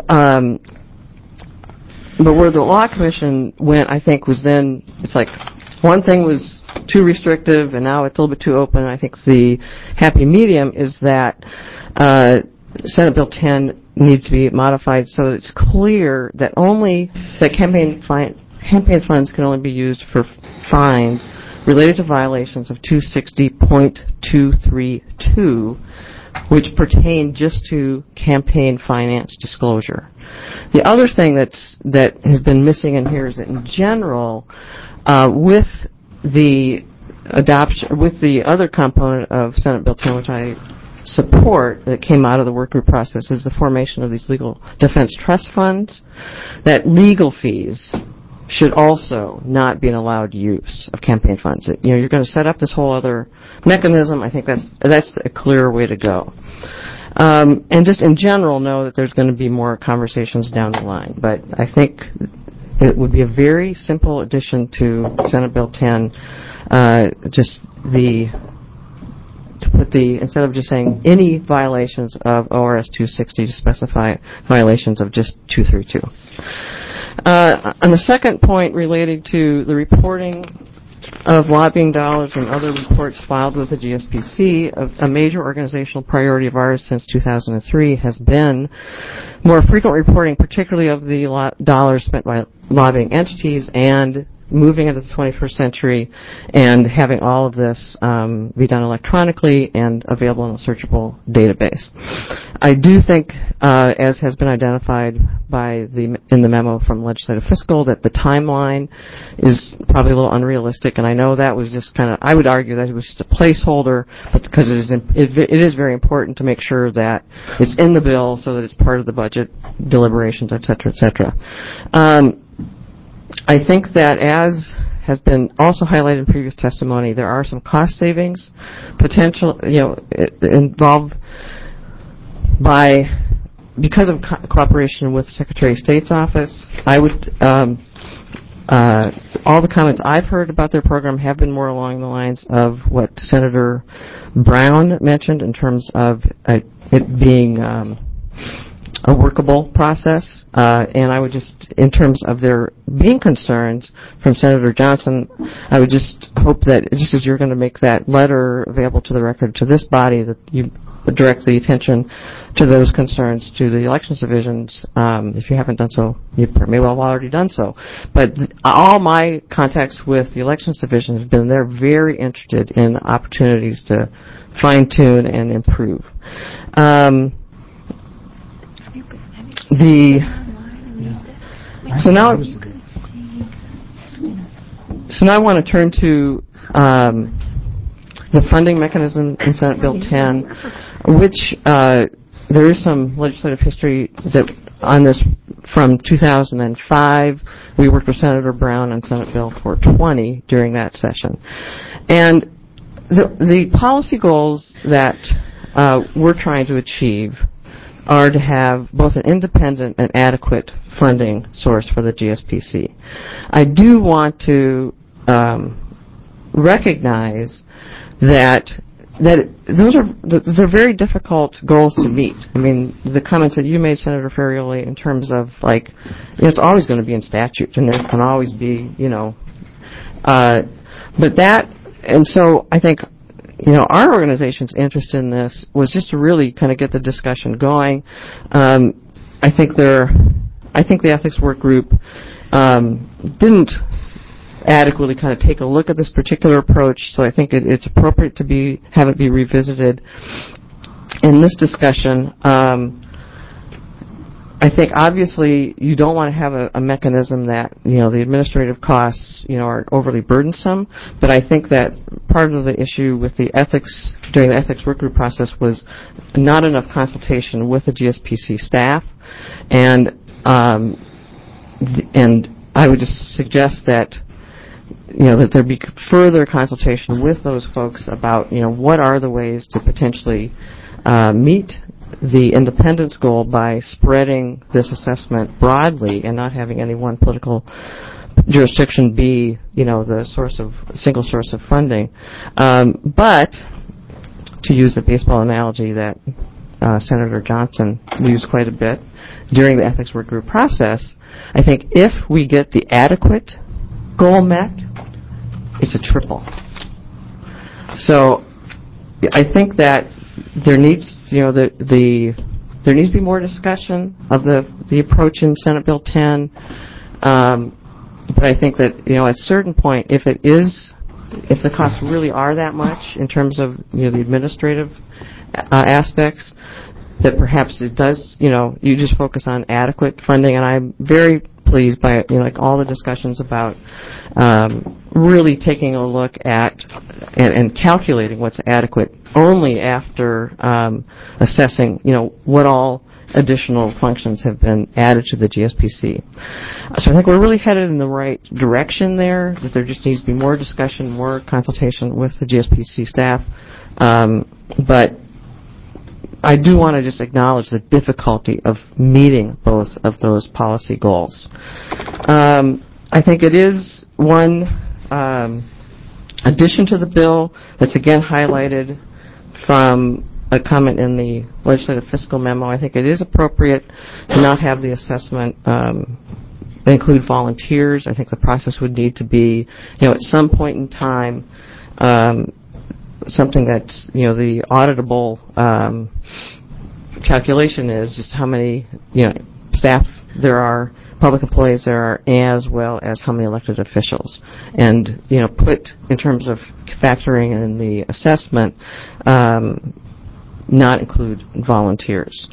but where the Law Commission went, I think, was then, it's like one thing was too restrictive and now it's a little bit too open. I think the happy medium is that Senate Bill 10 needs to be modified so that it's clear that campaign funds can only be used for fines related to violations of 260.232, which pertain just to campaign finance disclosure. The other thing that has been missing in here is that in general, with the other component of Senate Bill 10, which I support, that came out of the workgroup process, is the formation of these legal defense trust funds, that legal fees should also not be an allowed use of campaign funds. You're going to set up this whole other mechanism. I think that's a clearer way to go. And just in general, know that there's going to be more conversations down the line. But I think it would be a very simple addition to Senate Bill 10, instead of just saying any violations of ORS 260, to specify violations of just 232. On the second point related to the reporting of lobbying dollars and other reports filed with the GSPC, a major organizational priority of ours since 2003 has been more frequent reporting, particularly of the dollars spent by lobbying entities, and moving into the 21st century and having all of this be done electronically and available in a searchable database. I do think, as has been identified in the memo from Legislative Fiscal, that the timeline is probably a little unrealistic, and I know that was just I would argue that it was just a placeholder, but because it is very important to make sure that it's in the bill so that it's part of the budget deliberations, et cetera, et cetera. I think that as has been also highlighted in previous testimony, there are some cost savings potential, involved because of cooperation with Secretary of State's office. I would, all the comments I've heard about their program have been more along the lines of what Senator Brown mentioned in terms of it being a workable process, and I would just, in terms of there being concerns from Senator Johnson, I would just hope that, just as you're going to make that letter available to the record to this body, that you direct the attention to those concerns to the elections divisions. If you haven't done so, you may well have already done so. But all my contacts with the elections division have been, they're very interested in opportunities to fine-tune and improve. So now I want to turn to the funding mechanism in Senate Bill 10, which there is some legislative history that on this from 2005. We worked with Senator Brown on Senate Bill 420 during that session. And the policy goals that we're trying to achieve are to have both an independent and adequate funding source for the GSPC. I do want to recognize that they're very difficult goals to meet. I mean, the comments that you made, Senator Ferrioli, in terms of it's always going to be in statute, and there can always be, but that, and so I think, our organization's interest in this was just to really kind of get the discussion going. I think the ethics work group didn't adequately kind of take a look at this particular approach, so I think it's appropriate to have it be revisited in this discussion. I think obviously you don't want to have a mechanism that the administrative costs are overly burdensome, but I think that part of the issue with the ethics during the ethics work group process was not enough consultation with the GSPC staff, and I would just suggest that that there be further consultation with those folks about what are the ways to potentially meet the independence goal by spreading this assessment broadly and not having any one political jurisdiction be, the single source of funding. But to use the baseball analogy that Senator Johnson used quite a bit during the ethics work group process, I think if we get the adequate goal met, it's a triple. So I think that there needs, there needs to be more discussion of the approach in Senate Bill 10. But I think that at a certain point, if the costs really are that much in terms of the administrative aspects, that perhaps it does you just focus on adequate funding. And I'm very pleased by all the discussions about really taking a look at and calculating what's adequate only after assessing what all additional functions have been added to the GSPC. So I think we're really headed in the right direction there, that there just needs to be more discussion, more consultation with the GSPC staff. But I do want to just acknowledge the difficulty of meeting both of those policy goals. I think it is one addition to the bill that's again highlighted from a comment in the legislative fiscal memo. I think it is appropriate to not have the assessment include volunteers. I think the process would need to be, at some point in time, something that's, the auditable calculation is just how many, staff there are, public employees there are, as well as how many elected officials. And, put in terms of factoring in the assessment, not include volunteers.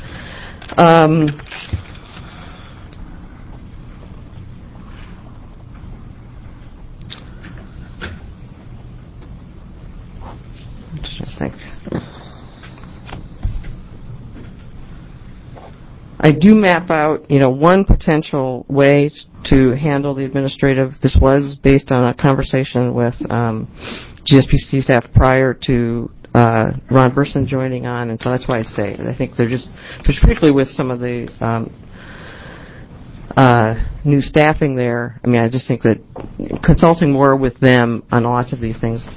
I do map out, one potential way to handle the administrative. This was based on a conversation with GSPC staff prior to Ron Burson joining on, and so that's why I say I think they're just, particularly with some of the new staffing there. I mean, I just think that consulting more with them on lots of these things,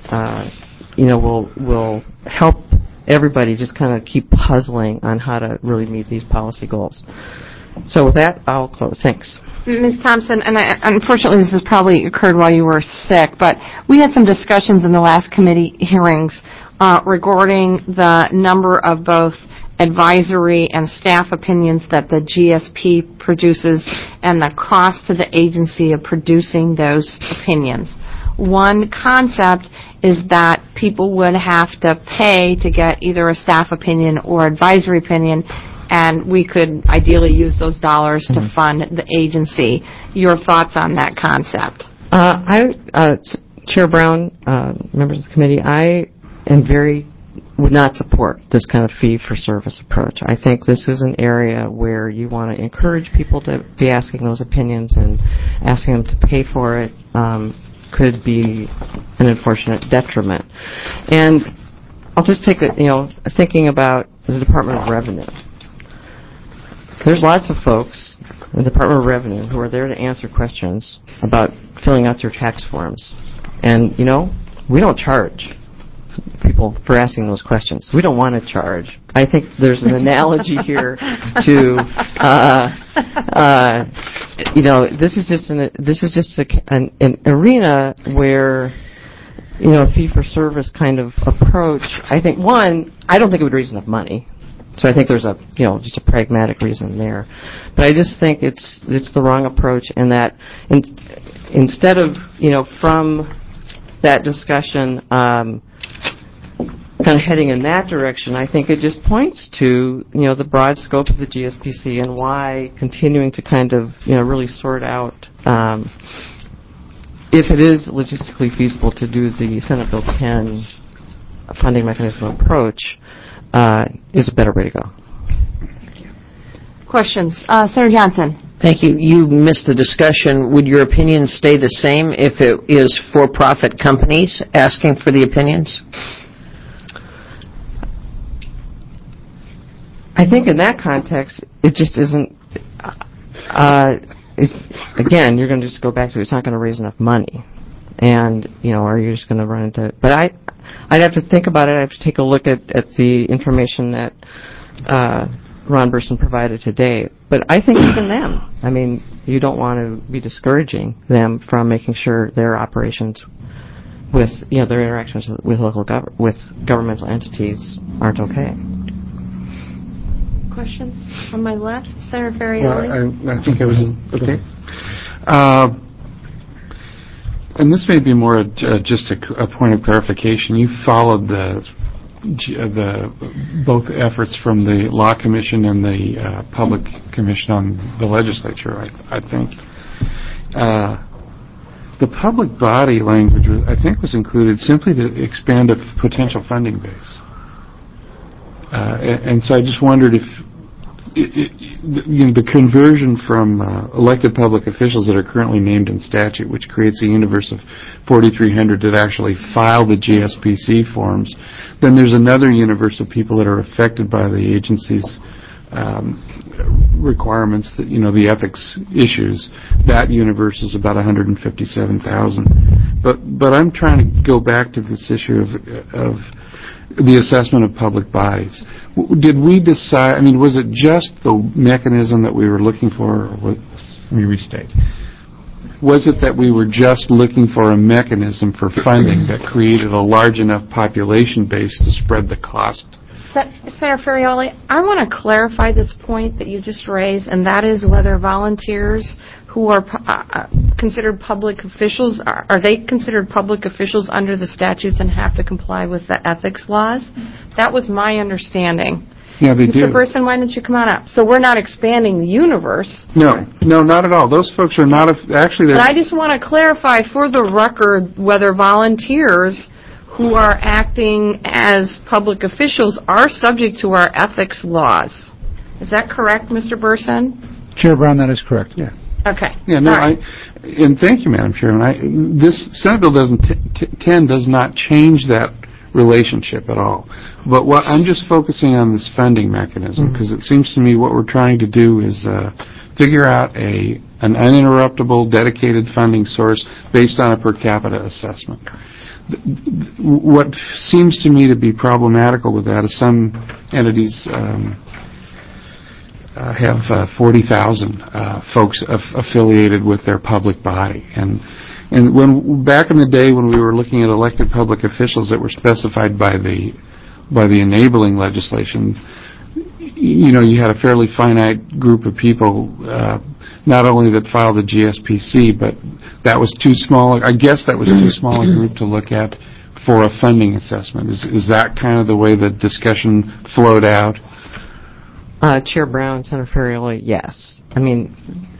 will help everybody just kind of keep puzzling on how to really meet these policy goals. So with that, I'll close. Thanks. Ms. Thompson, and unfortunately this has probably occurred while you were sick, but we had some discussions in the last committee hearings regarding the number of both advisory and staff opinions that the GSP produces and the cost to the agency of producing those opinions. One concept is that people would have to pay to get either a staff opinion or advisory opinion, and we could ideally use those dollars to fund the agency. Your thoughts on that concept? Chair Brown, members of the committee, I would not support this kind of fee-for-service approach. I think this is an area where you want to encourage people to be asking those opinions, and asking them to pay for it could be an unfortunate detriment. And I'll just take thinking about the Department of Revenue. There's lots of folks in the Department of Revenue who are there to answer questions about filling out your tax forms. And, we don't charge people for asking those questions. We don't want to charge. I think there's an analogy here to, this is just an arena where, a fee-for-service kind of approach. I think, I don't think it would raise enough money. So I think there's just a pragmatic reason there. But I just think it's the wrong approach, and that instead of, from that discussion, kind of heading in that direction, I think it just points to, the broad scope of the GSPC and why continuing to kind of, really sort out if it is logistically feasible to do the Senate Bill 10 funding mechanism approach is a better way to go. Questions? Senator Johnson. Thank you. You missed the discussion. Would your opinions stay the same if it is for-profit companies asking for the opinions? I think in that context, it just isn't. Again, you're going to just go back to it's not going to raise enough money, and are you just going to run into? But I'd have to think about it. I'd have to take a look at the information that Ron Burson provided today. But I think even them. I mean, you don't want to be discouraging them from making sure their operations with their interactions with with governmental entities aren't okay. Questions on my left, Senator Ferrioli? I think I was okay. And this may be more just a point of clarification. You followed the both efforts from the Law Commission and the Public Commission on the Legislature, I think. The public body language, I think, was included simply to expand a potential funding base. And so I just wondered if the conversion from elected public officials that are currently named in statute, which creates a universe of 4,300 that actually file the GSPC forms, then there's another universe of people that are affected by the agency's requirements, that the ethics issues. That universe is about 157,000. But I'm trying to go back to this issue of the assessment of public bodies. Did we decide, was it just the mechanism that we were looking for? Let me restate. Was it that we were just looking for a mechanism for funding that created a large enough population base to spread the cost? Senator Ferrioli, I want to clarify this point that you just raised, and that is whether volunteers who are considered public officials, are they considered public officials under the statutes and have to comply with the ethics laws? That was my understanding. Yeah, they do. Mr. Burson, why don't you come on up? So we're not expanding the universe. No, not at all. Those folks are not, actually. But I just want to clarify for the record whether volunteers who are acting as public officials are subject to our ethics laws. Is that correct, Mr. Burson? Chair Brown, that is correct. Yeah. Okay. Yeah, no, All right. and thank you, Madam Chairman. This Senate Bill does not change that relationship at all. But I'm just focusing on this funding mechanism because it seems to me what we're trying to do is figure out an uninterruptible, dedicated funding source based on a per capita assessment. What seems to me to be problematical with that is some entities have 40,000 folks affiliated with their public body. And when back in the day when we were looking at elected public officials that were specified by the enabling legislation, you had a fairly finite group of people, not only that filed the GSPC, but that was too small. I guess that was too small a group to look at for a funding assessment. Is that kind of the way the discussion flowed out? Chair Brown, Senator Ferrioli, yes. I mean,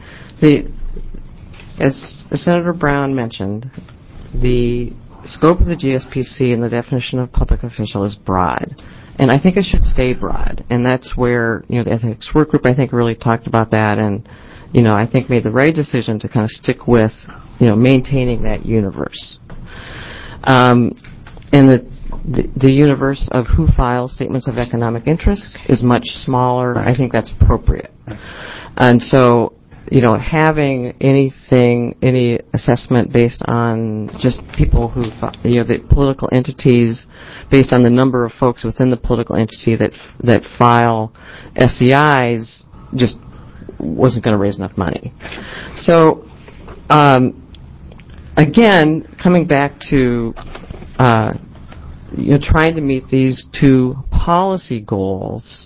as Senator Brown mentioned, the scope of the GSPC and the definition of public official is broad. And I think it should stay broad. And that's where, the ethics work group, I think, really talked about that and, I think made the right decision to kind of stick with, maintaining that universe. And the universe of who files statements of economic interest is much smaller. I think that's appropriate. And so, having any assessment based on just people who, the political entities, based on the number of folks within the political entity that file SEIs, just wasn't going to raise enough money. So, again, coming back to trying to meet these two policy goals,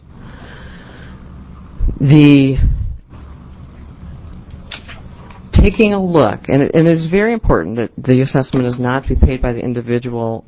taking a look, and it is very important that the assessment is not to be paid by the individual.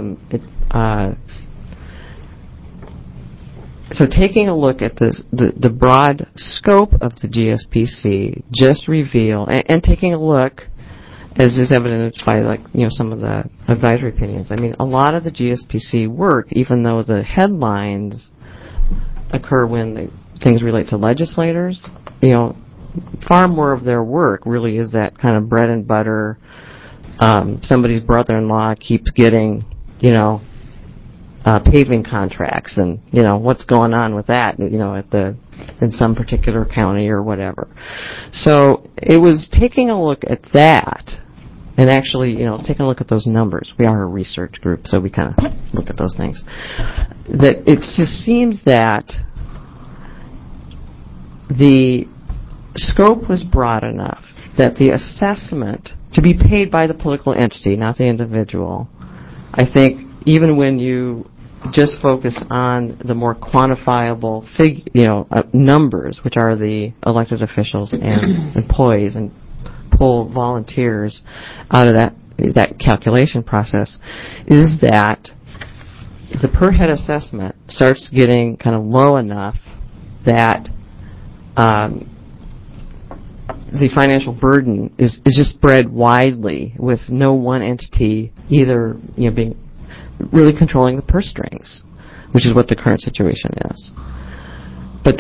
So taking a look at the broad scope of the GSPC just reveal, and taking a look, as is evidenced by some of the advisory opinions. I mean, a lot of the GSPC work, even though the headlines occur when things relate to legislators, far more of their work really is that kind of bread and butter. Somebody's brother-in-law keeps getting, paving contracts, and what's going on with that, in some particular county or whatever. So it was taking a look at that, and actually, taking a look at those numbers. We are a research group, so we kind of look at those things. That it just seems that the scope was broad enough that the assessment to be paid by the political entity, not the individual, I think even when you just focus on the more quantifiable numbers, which are the elected officials and employees, and pull volunteers out of that calculation process, is that the per head assessment starts getting kind of low enough that the financial burden is just spread widely, with no one entity either being really controlling the purse strings, which is what the current situation is. But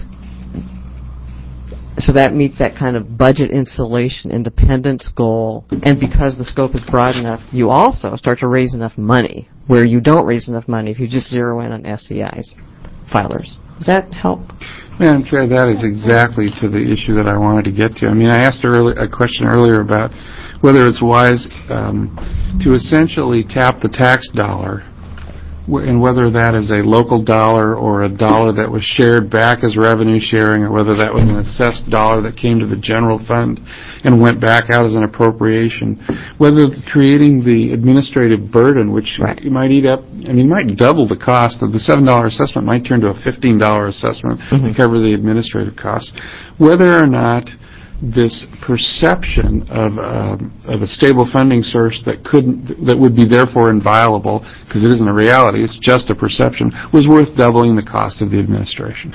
so that meets that kind of budget insulation, independence goal, and because the scope is broad enough, you also start to raise enough money, where you don't raise enough money if you just zero in on SEIs filers. Does that help? Madam Chair, that is exactly to the issue that I wanted to get to. I mean, I asked a question earlier about whether it's wise to essentially tap the tax dollar, and whether that is a local dollar or a dollar that was shared back as revenue sharing, or whether that was an assessed dollar that came to the general fund and went back out as an appropriation. Whether creating the administrative burden, which might might double the cost of the $7 assessment, might turn to a $15 assessment to cover the administrative costs. Whether or not this perception of a stable funding source that would be therefore inviolable, because it isn't a reality, it's just a perception, was worth doubling the cost of the administration.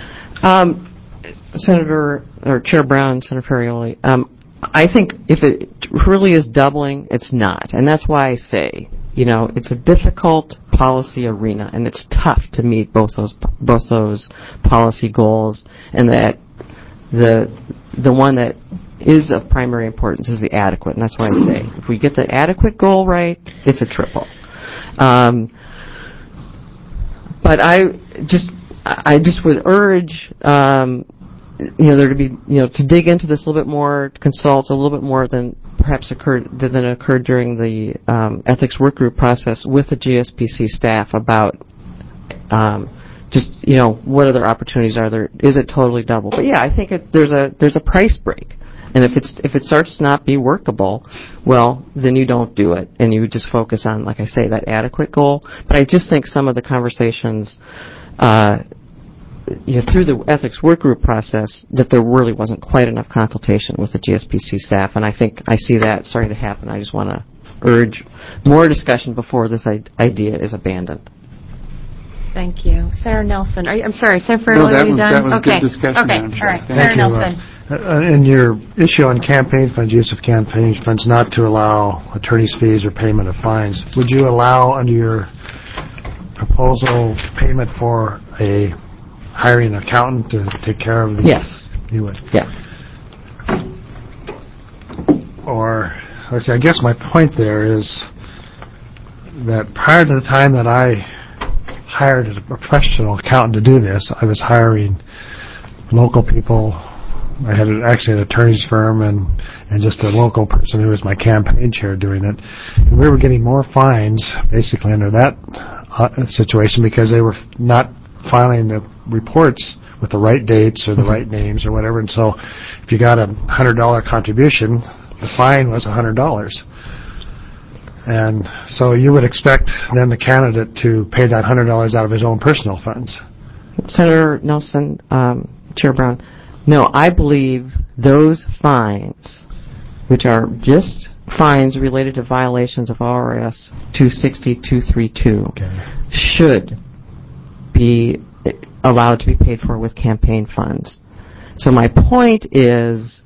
Chair Brown, Senator Ferrioli, I think if it really is doubling, it's not, and that's why I say, it's a difficult policy arena, and it's tough to meet both those policy goals, and that the one that is of primary importance is the adequate, and that's why I say if we get the adequate goal right, it's a triple. But I just would urge there to be to dig into this a little bit more, to consult a little bit more than perhaps occurred during the ethics work group process with the GSPC staff about what other opportunities are there? Is it totally double? But yeah, I think there's a price break, and if it starts to not be workable, well, then you don't do it, and you just focus on, like I say, that adequate goal. But I just think some of the conversations through the ethics work group process that there really wasn't quite enough consultation with the GSPC staff, and I think I see that starting to happen. I just want to urge more discussion before this idea is abandoned. Thank you. Senator Nelson. I'm sorry, Senator No, Fairley, are you done? that was okay. good discussion. Okay, Madam all Chair. right. Thank Senator you. Nelson. In your issue on campaign funds, use of campaign funds not to allow attorney's fees or payment of fines, would you allow under your proposal payment for a hiring an accountant to take care of these? Yes. You would? Yeah. Or, I guess my point there is that prior to the time that I hired a professional accountant to do this, I was hiring local people. I had actually an attorney's firm and just a local person who was my campaign chair doing it. And we were getting more fines basically under that situation because they were not filing the reports with the right dates or the right names or whatever. And so if you got a $100 contribution, the fine was $100. And so you would expect then the candidate to pay that $100 out of his own personal funds. Senator Nelson, Chair Brown, no, I believe those fines, which are just fines related to violations of ORS 260-232, should be allowed to be paid for with campaign funds. So my point is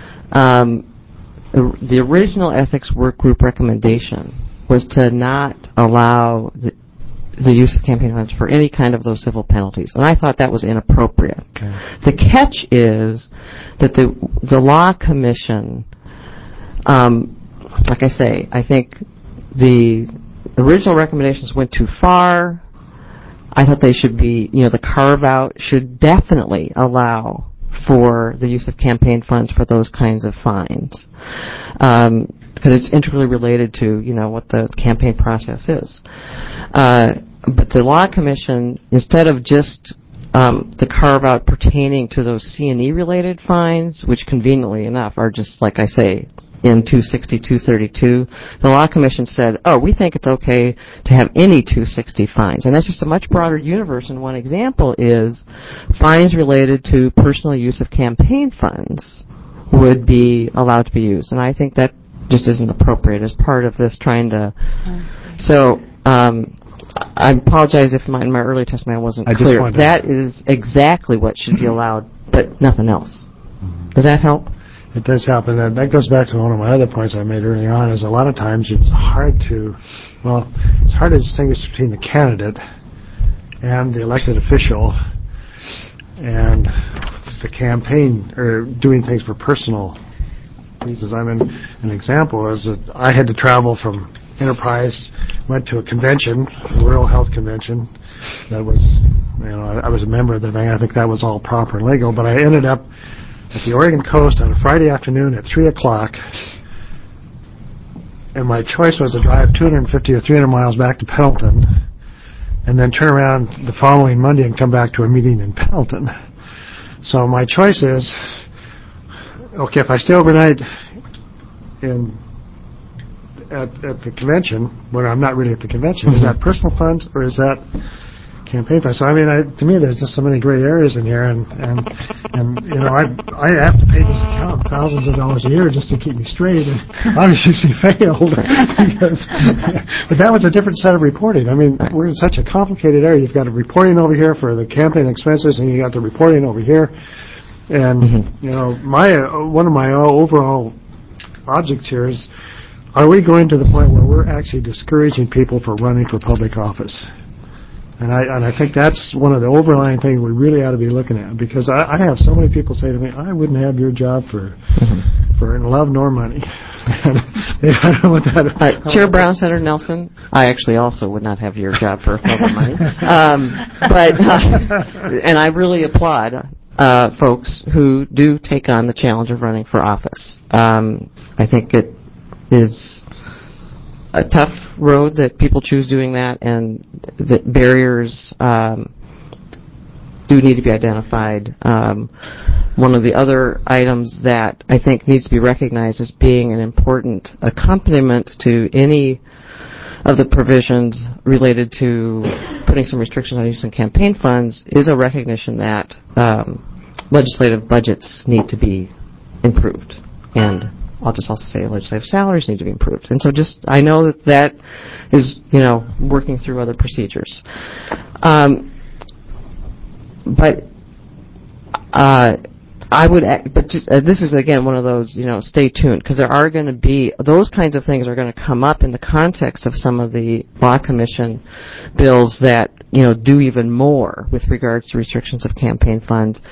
the original ethics work group recommendation was to not allow the use of campaign funds for any kind of those civil penalties, and I thought that was inappropriate. Okay. The catch is that the Law Commission, like I say, I think the original recommendations went too far. I thought they should be, the carve-out should definitely allow for the use of campaign funds for those kinds of fines, because it's integrally related to, what the campaign process is. But the Law Commission, instead of just the carve-out pertaining to those C&E-related fines, which conveniently enough are just, like I say, in 260-232, the Law Commission said, we think it's okay to have any 260 fines. And that's just a much broader universe, and one example is fines related to personal use of campaign funds would be allowed to be used. And I think that just isn't appropriate as part of this trying to... So, I apologize if in my early testimony I wasn't clear. That is exactly what should be allowed, but nothing else. Does that help? It does help, and that goes back to one of my other points I made earlier on, is a lot of times it's hard to distinguish between the candidate and the elected official and the campaign, or doing things for personal reasons. I mean, an example is that I had to travel from Enterprise, went to a convention, a rural health convention, that was, I was a member of the thing, I think that was all proper and legal, but I ended up at the Oregon coast on a Friday afternoon at 3 o'clock, and my choice was to drive 250 or 300 miles back to Pendleton and then turn around the following Monday and come back to a meeting in Pendleton. So my choice is, okay, if I stay overnight at the convention, when I'm not really at the convention, is that personal funds or is that campaign funds? So I mean, to me, there's just so many gray areas in here, and I have to pay this account thousands of dollars a year just to keep me straight, and obviously she failed. But that was a different set of reporting. I mean, we're in such a complicated area. You've got a reporting over here for the campaign expenses, and you got the reporting over here. And one of my overall objects here is, are we going to the point where we're actually discouraging people from running for public office? And I think that's one of the overlying things we really ought to be looking at, because I have so many people say to me, I wouldn't have your job for burn love nor money. I don't know what that. Chair Brown, Senator Nelson, I actually also would not have your job for love of money. And I really applaud folks who do take on the challenge of running for office. I think it is a tough road that people choose doing that, and that barriers do need to be identified. One of the other items that I think needs to be recognized as being an important accompaniment to any of the provisions related to putting some restrictions on using campaign funds is a recognition that legislative budgets need to be improved. And I'll just also say legislative salaries need to be improved. And so I know that is, working through other procedures. This is again one of those, stay tuned, because there are going to be those kinds of things are going to come up in the context of some of the Law Commission bills that do even more with regards to restrictions of campaign funds.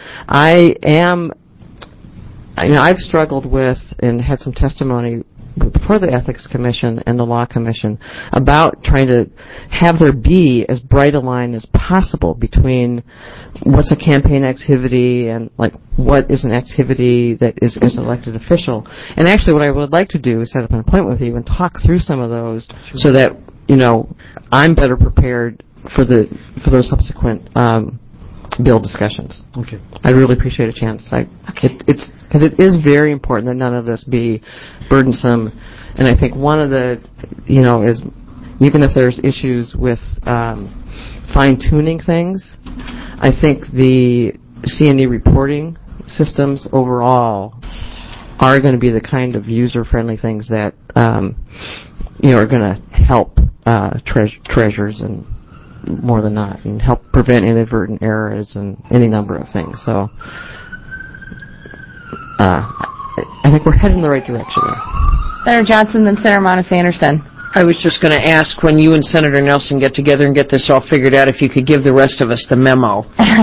I've struggled with and had some testimony before the Ethics Commission and the Law Commission about trying to have there be as bright a line as possible between what's a campaign activity and what is an activity that is an elected official. And actually what I would like to do is set up an appointment with you and talk through some of those so that, I'm better prepared for those subsequent bill discussions. Okay. I really appreciate a chance. It's because it is very important that none of this be burdensome, and I think one of the, is even if there's issues with fine-tuning things, I think the C&E reporting systems overall are going to be the kind of user-friendly things that are going to help treasurers and more than not, and help prevent inadvertent errors and any number of things. So I think we're headed in the right direction there. Senator Johnson, then Senator Monis Anderson. I was just going to ask, when you and Senator Nelson get together and get this all figured out, if you could give the rest of us the memo.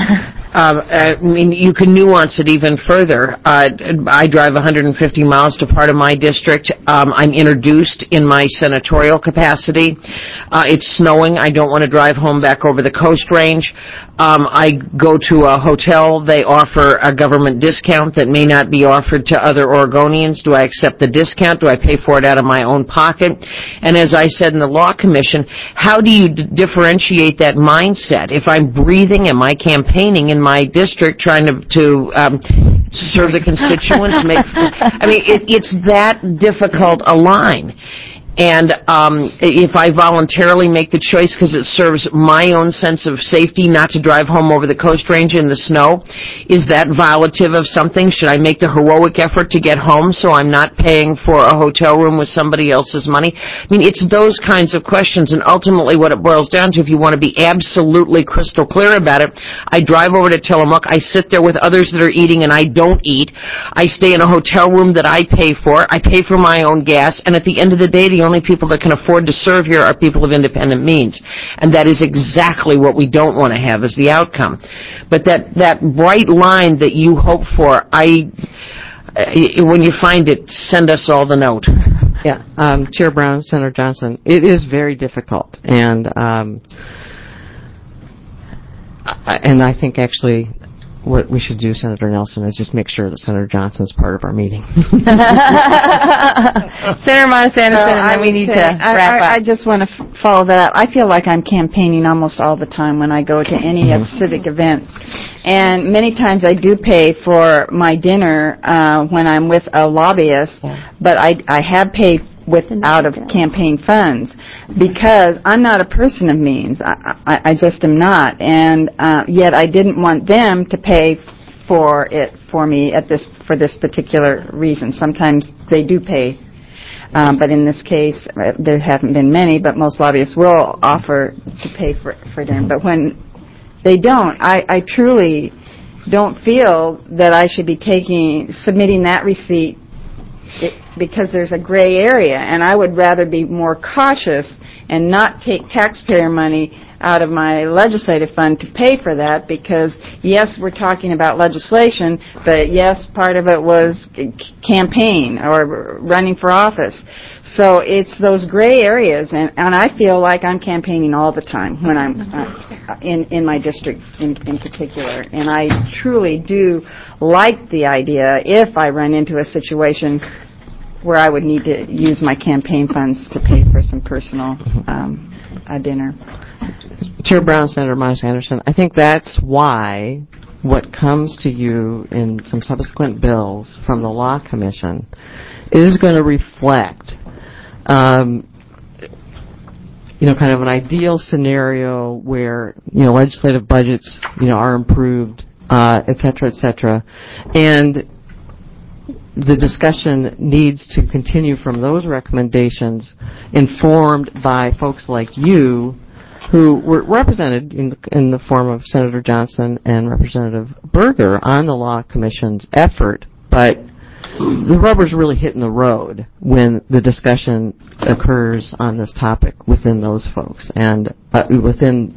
You can nuance it even further. I drive 150 miles to part of my district. I'm introduced in my senatorial capacity. It's snowing. I don't want to drive home back over the Coast Range. I go to a hotel. They offer a government discount that may not be offered to other Oregonians. Do I accept the discount? Do I pay for it out of my own pocket? And as I said in the Law Commission, how do you differentiate that mindset? If I'm breathing, am I campaigning in my district trying to serve the constituents? It's that difficult a line. And if I voluntarily make the choice because it serves my own sense of safety not to drive home over the Coast Range in the snow, is that violative of something? Should I make the heroic effort to get home so I'm not paying for a hotel room with somebody else's money? It's those kinds of questions, and ultimately what it boils down to, if you want to be absolutely crystal clear about it, I drive over to Tillamook, I sit there with others that are eating and I don't eat, I stay in a hotel room that I pay for my own gas, and at the end of the day, the only people that can afford to serve here are people of independent means. And that is exactly what we don't want to have as the outcome. But that bright line that you hope for, when you find it, send us all the note. Yeah. Chair Brown, Senator Johnson, it is very difficult. And I think actually what we should do, Senator Nelson, is just make sure that Senator Johnson's part of our meeting. Senator Monis Anderson, and then we need to wrap up. I just want to follow that up. I feel like I'm campaigning almost all the time when I go to any of civic events. And many times I do pay for my dinner when I'm with a lobbyist, but I have paid out of campaign funds because I'm not a person of means. I just am not, and yet I didn't want them to pay for it for me for this particular reason. Sometimes they do pay, but in this case there haven't been many. But most lobbyists will offer to pay for them. But when they don't, I truly don't feel that I should be submitting that receipt because there's a gray area, and I would rather be more cautious and not take taxpayer money out of my legislative fund to pay for that, because yes, we're talking about legislation, but yes, part of it was campaign or running for office. So it's those gray areas, and I feel like I'm campaigning all the time when I'm in my district in particular. And I truly do like the idea, if I run into a situation where I would need to use my campaign funds to pay for some personal dinner. Chair Brown, Senator Miles Anderson, I think that's why what comes to you in some subsequent bills from the Law Commission is going to reflect kind of an ideal scenario where, legislative budgets, are improved, et cetera, and the discussion needs to continue from those recommendations, informed by folks like you, who were represented in the form of Senator Johnson and Representative Berger on the Law Commission's effort, but the rubber's really hitting the road when the discussion occurs on this topic within those folks and within,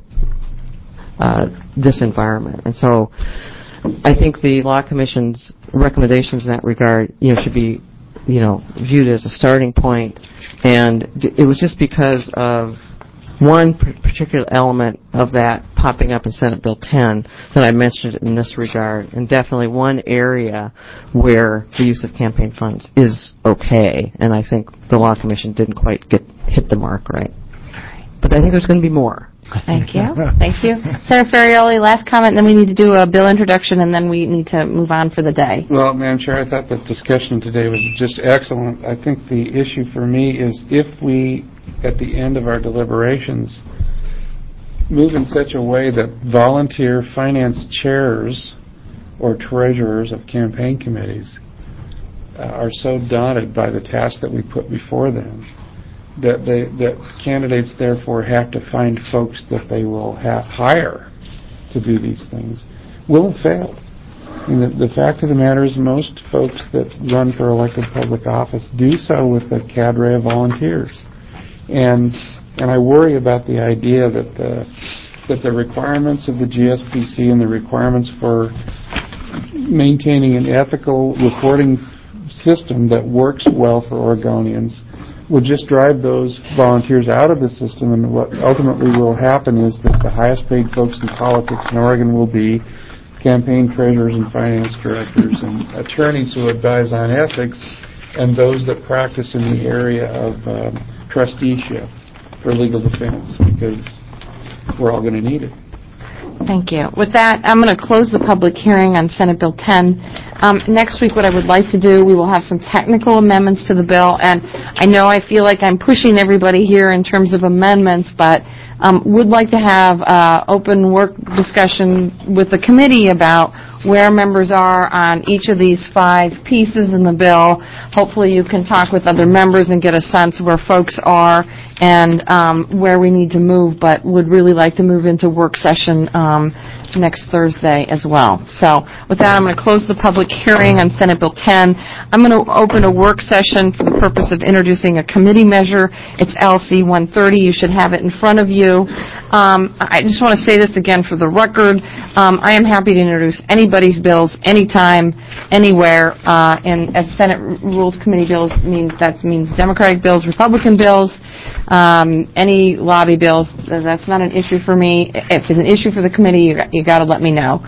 this environment. And so I think the Law Commission's recommendations in that regard, should be, viewed as a starting point. And it was just because of one particular element of that popping up in Senate Bill 10 that I mentioned in this regard, and definitely one area where the use of campaign funds is okay, and I think the Law Commission didn't quite hit the mark right. But I think there's going to be more. Thank you. Thank you. Senator Ferrioli, last comment, and then we need to do a bill introduction, and then we need to move on for the day. Well, Madam Chair, I thought the discussion today was just excellent. I think the issue for me is if we, at the end of our deliberations, move in such a way that volunteer finance chairs or treasurers of campaign committees are so daunted by the task that we put before them that candidates therefore have to find folks that they will hire to do these things, will have failed. And the fact of the matter is most folks that run for elected public office do so with a cadre of volunteers. And I worry about the idea that the requirements of the GSPC and the requirements for maintaining an ethical reporting system that works well for Oregonians will just drive those volunteers out of the system, and what ultimately will happen is that the highest paid folks in politics in Oregon will be campaign treasurers and finance directors and attorneys who advise on ethics, and those that practice in the area of trusteeship for legal defense, because we're all going to need it. Thank you. With that, I'm going to close the public hearing on Senate Bill 10. Next week, what I would like to do, we will have some technical amendments to the bill, and I know I feel like I'm pushing everybody here in terms of amendments, but would like to have open work discussion with the committee about where members are on each of these 5 pieces in the bill. Hopefully you can talk with other members and get a sense where folks are and where we need to move, but would really like to move into work session next Thursday as well. So with that, I'm going to close the public hearing on Senate Bill 10. I'm going to open a work session for the purpose of introducing a committee measure. It's LC 130. You should have it in front of you. I just want to say this again for the record. I am happy to introduce anybody's bills, anytime, anywhere. And as Senate Rules Committee bills, means Democratic bills, Republican bills, any lobby bills. That's not an issue for me. If it's an issue for the committee, you got to let me know.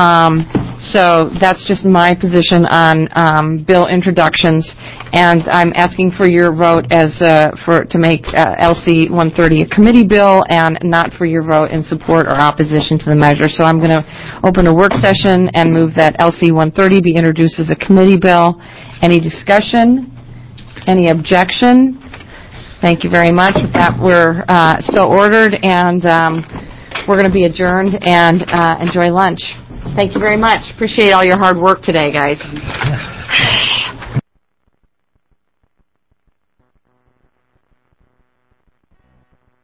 So that's just my position on bill introductions, and I'm asking for your vote to make LC 130 a committee bill, and not for your vote in support or opposition to the measure. So I'm going to open a work session and move that LC 130 be introduced as a committee bill. Any discussion? Any objection? Thank you very much. With that, we're so ordered, and we're going to be adjourned and enjoy lunch. Thank you very much. Appreciate all your hard work today, guys.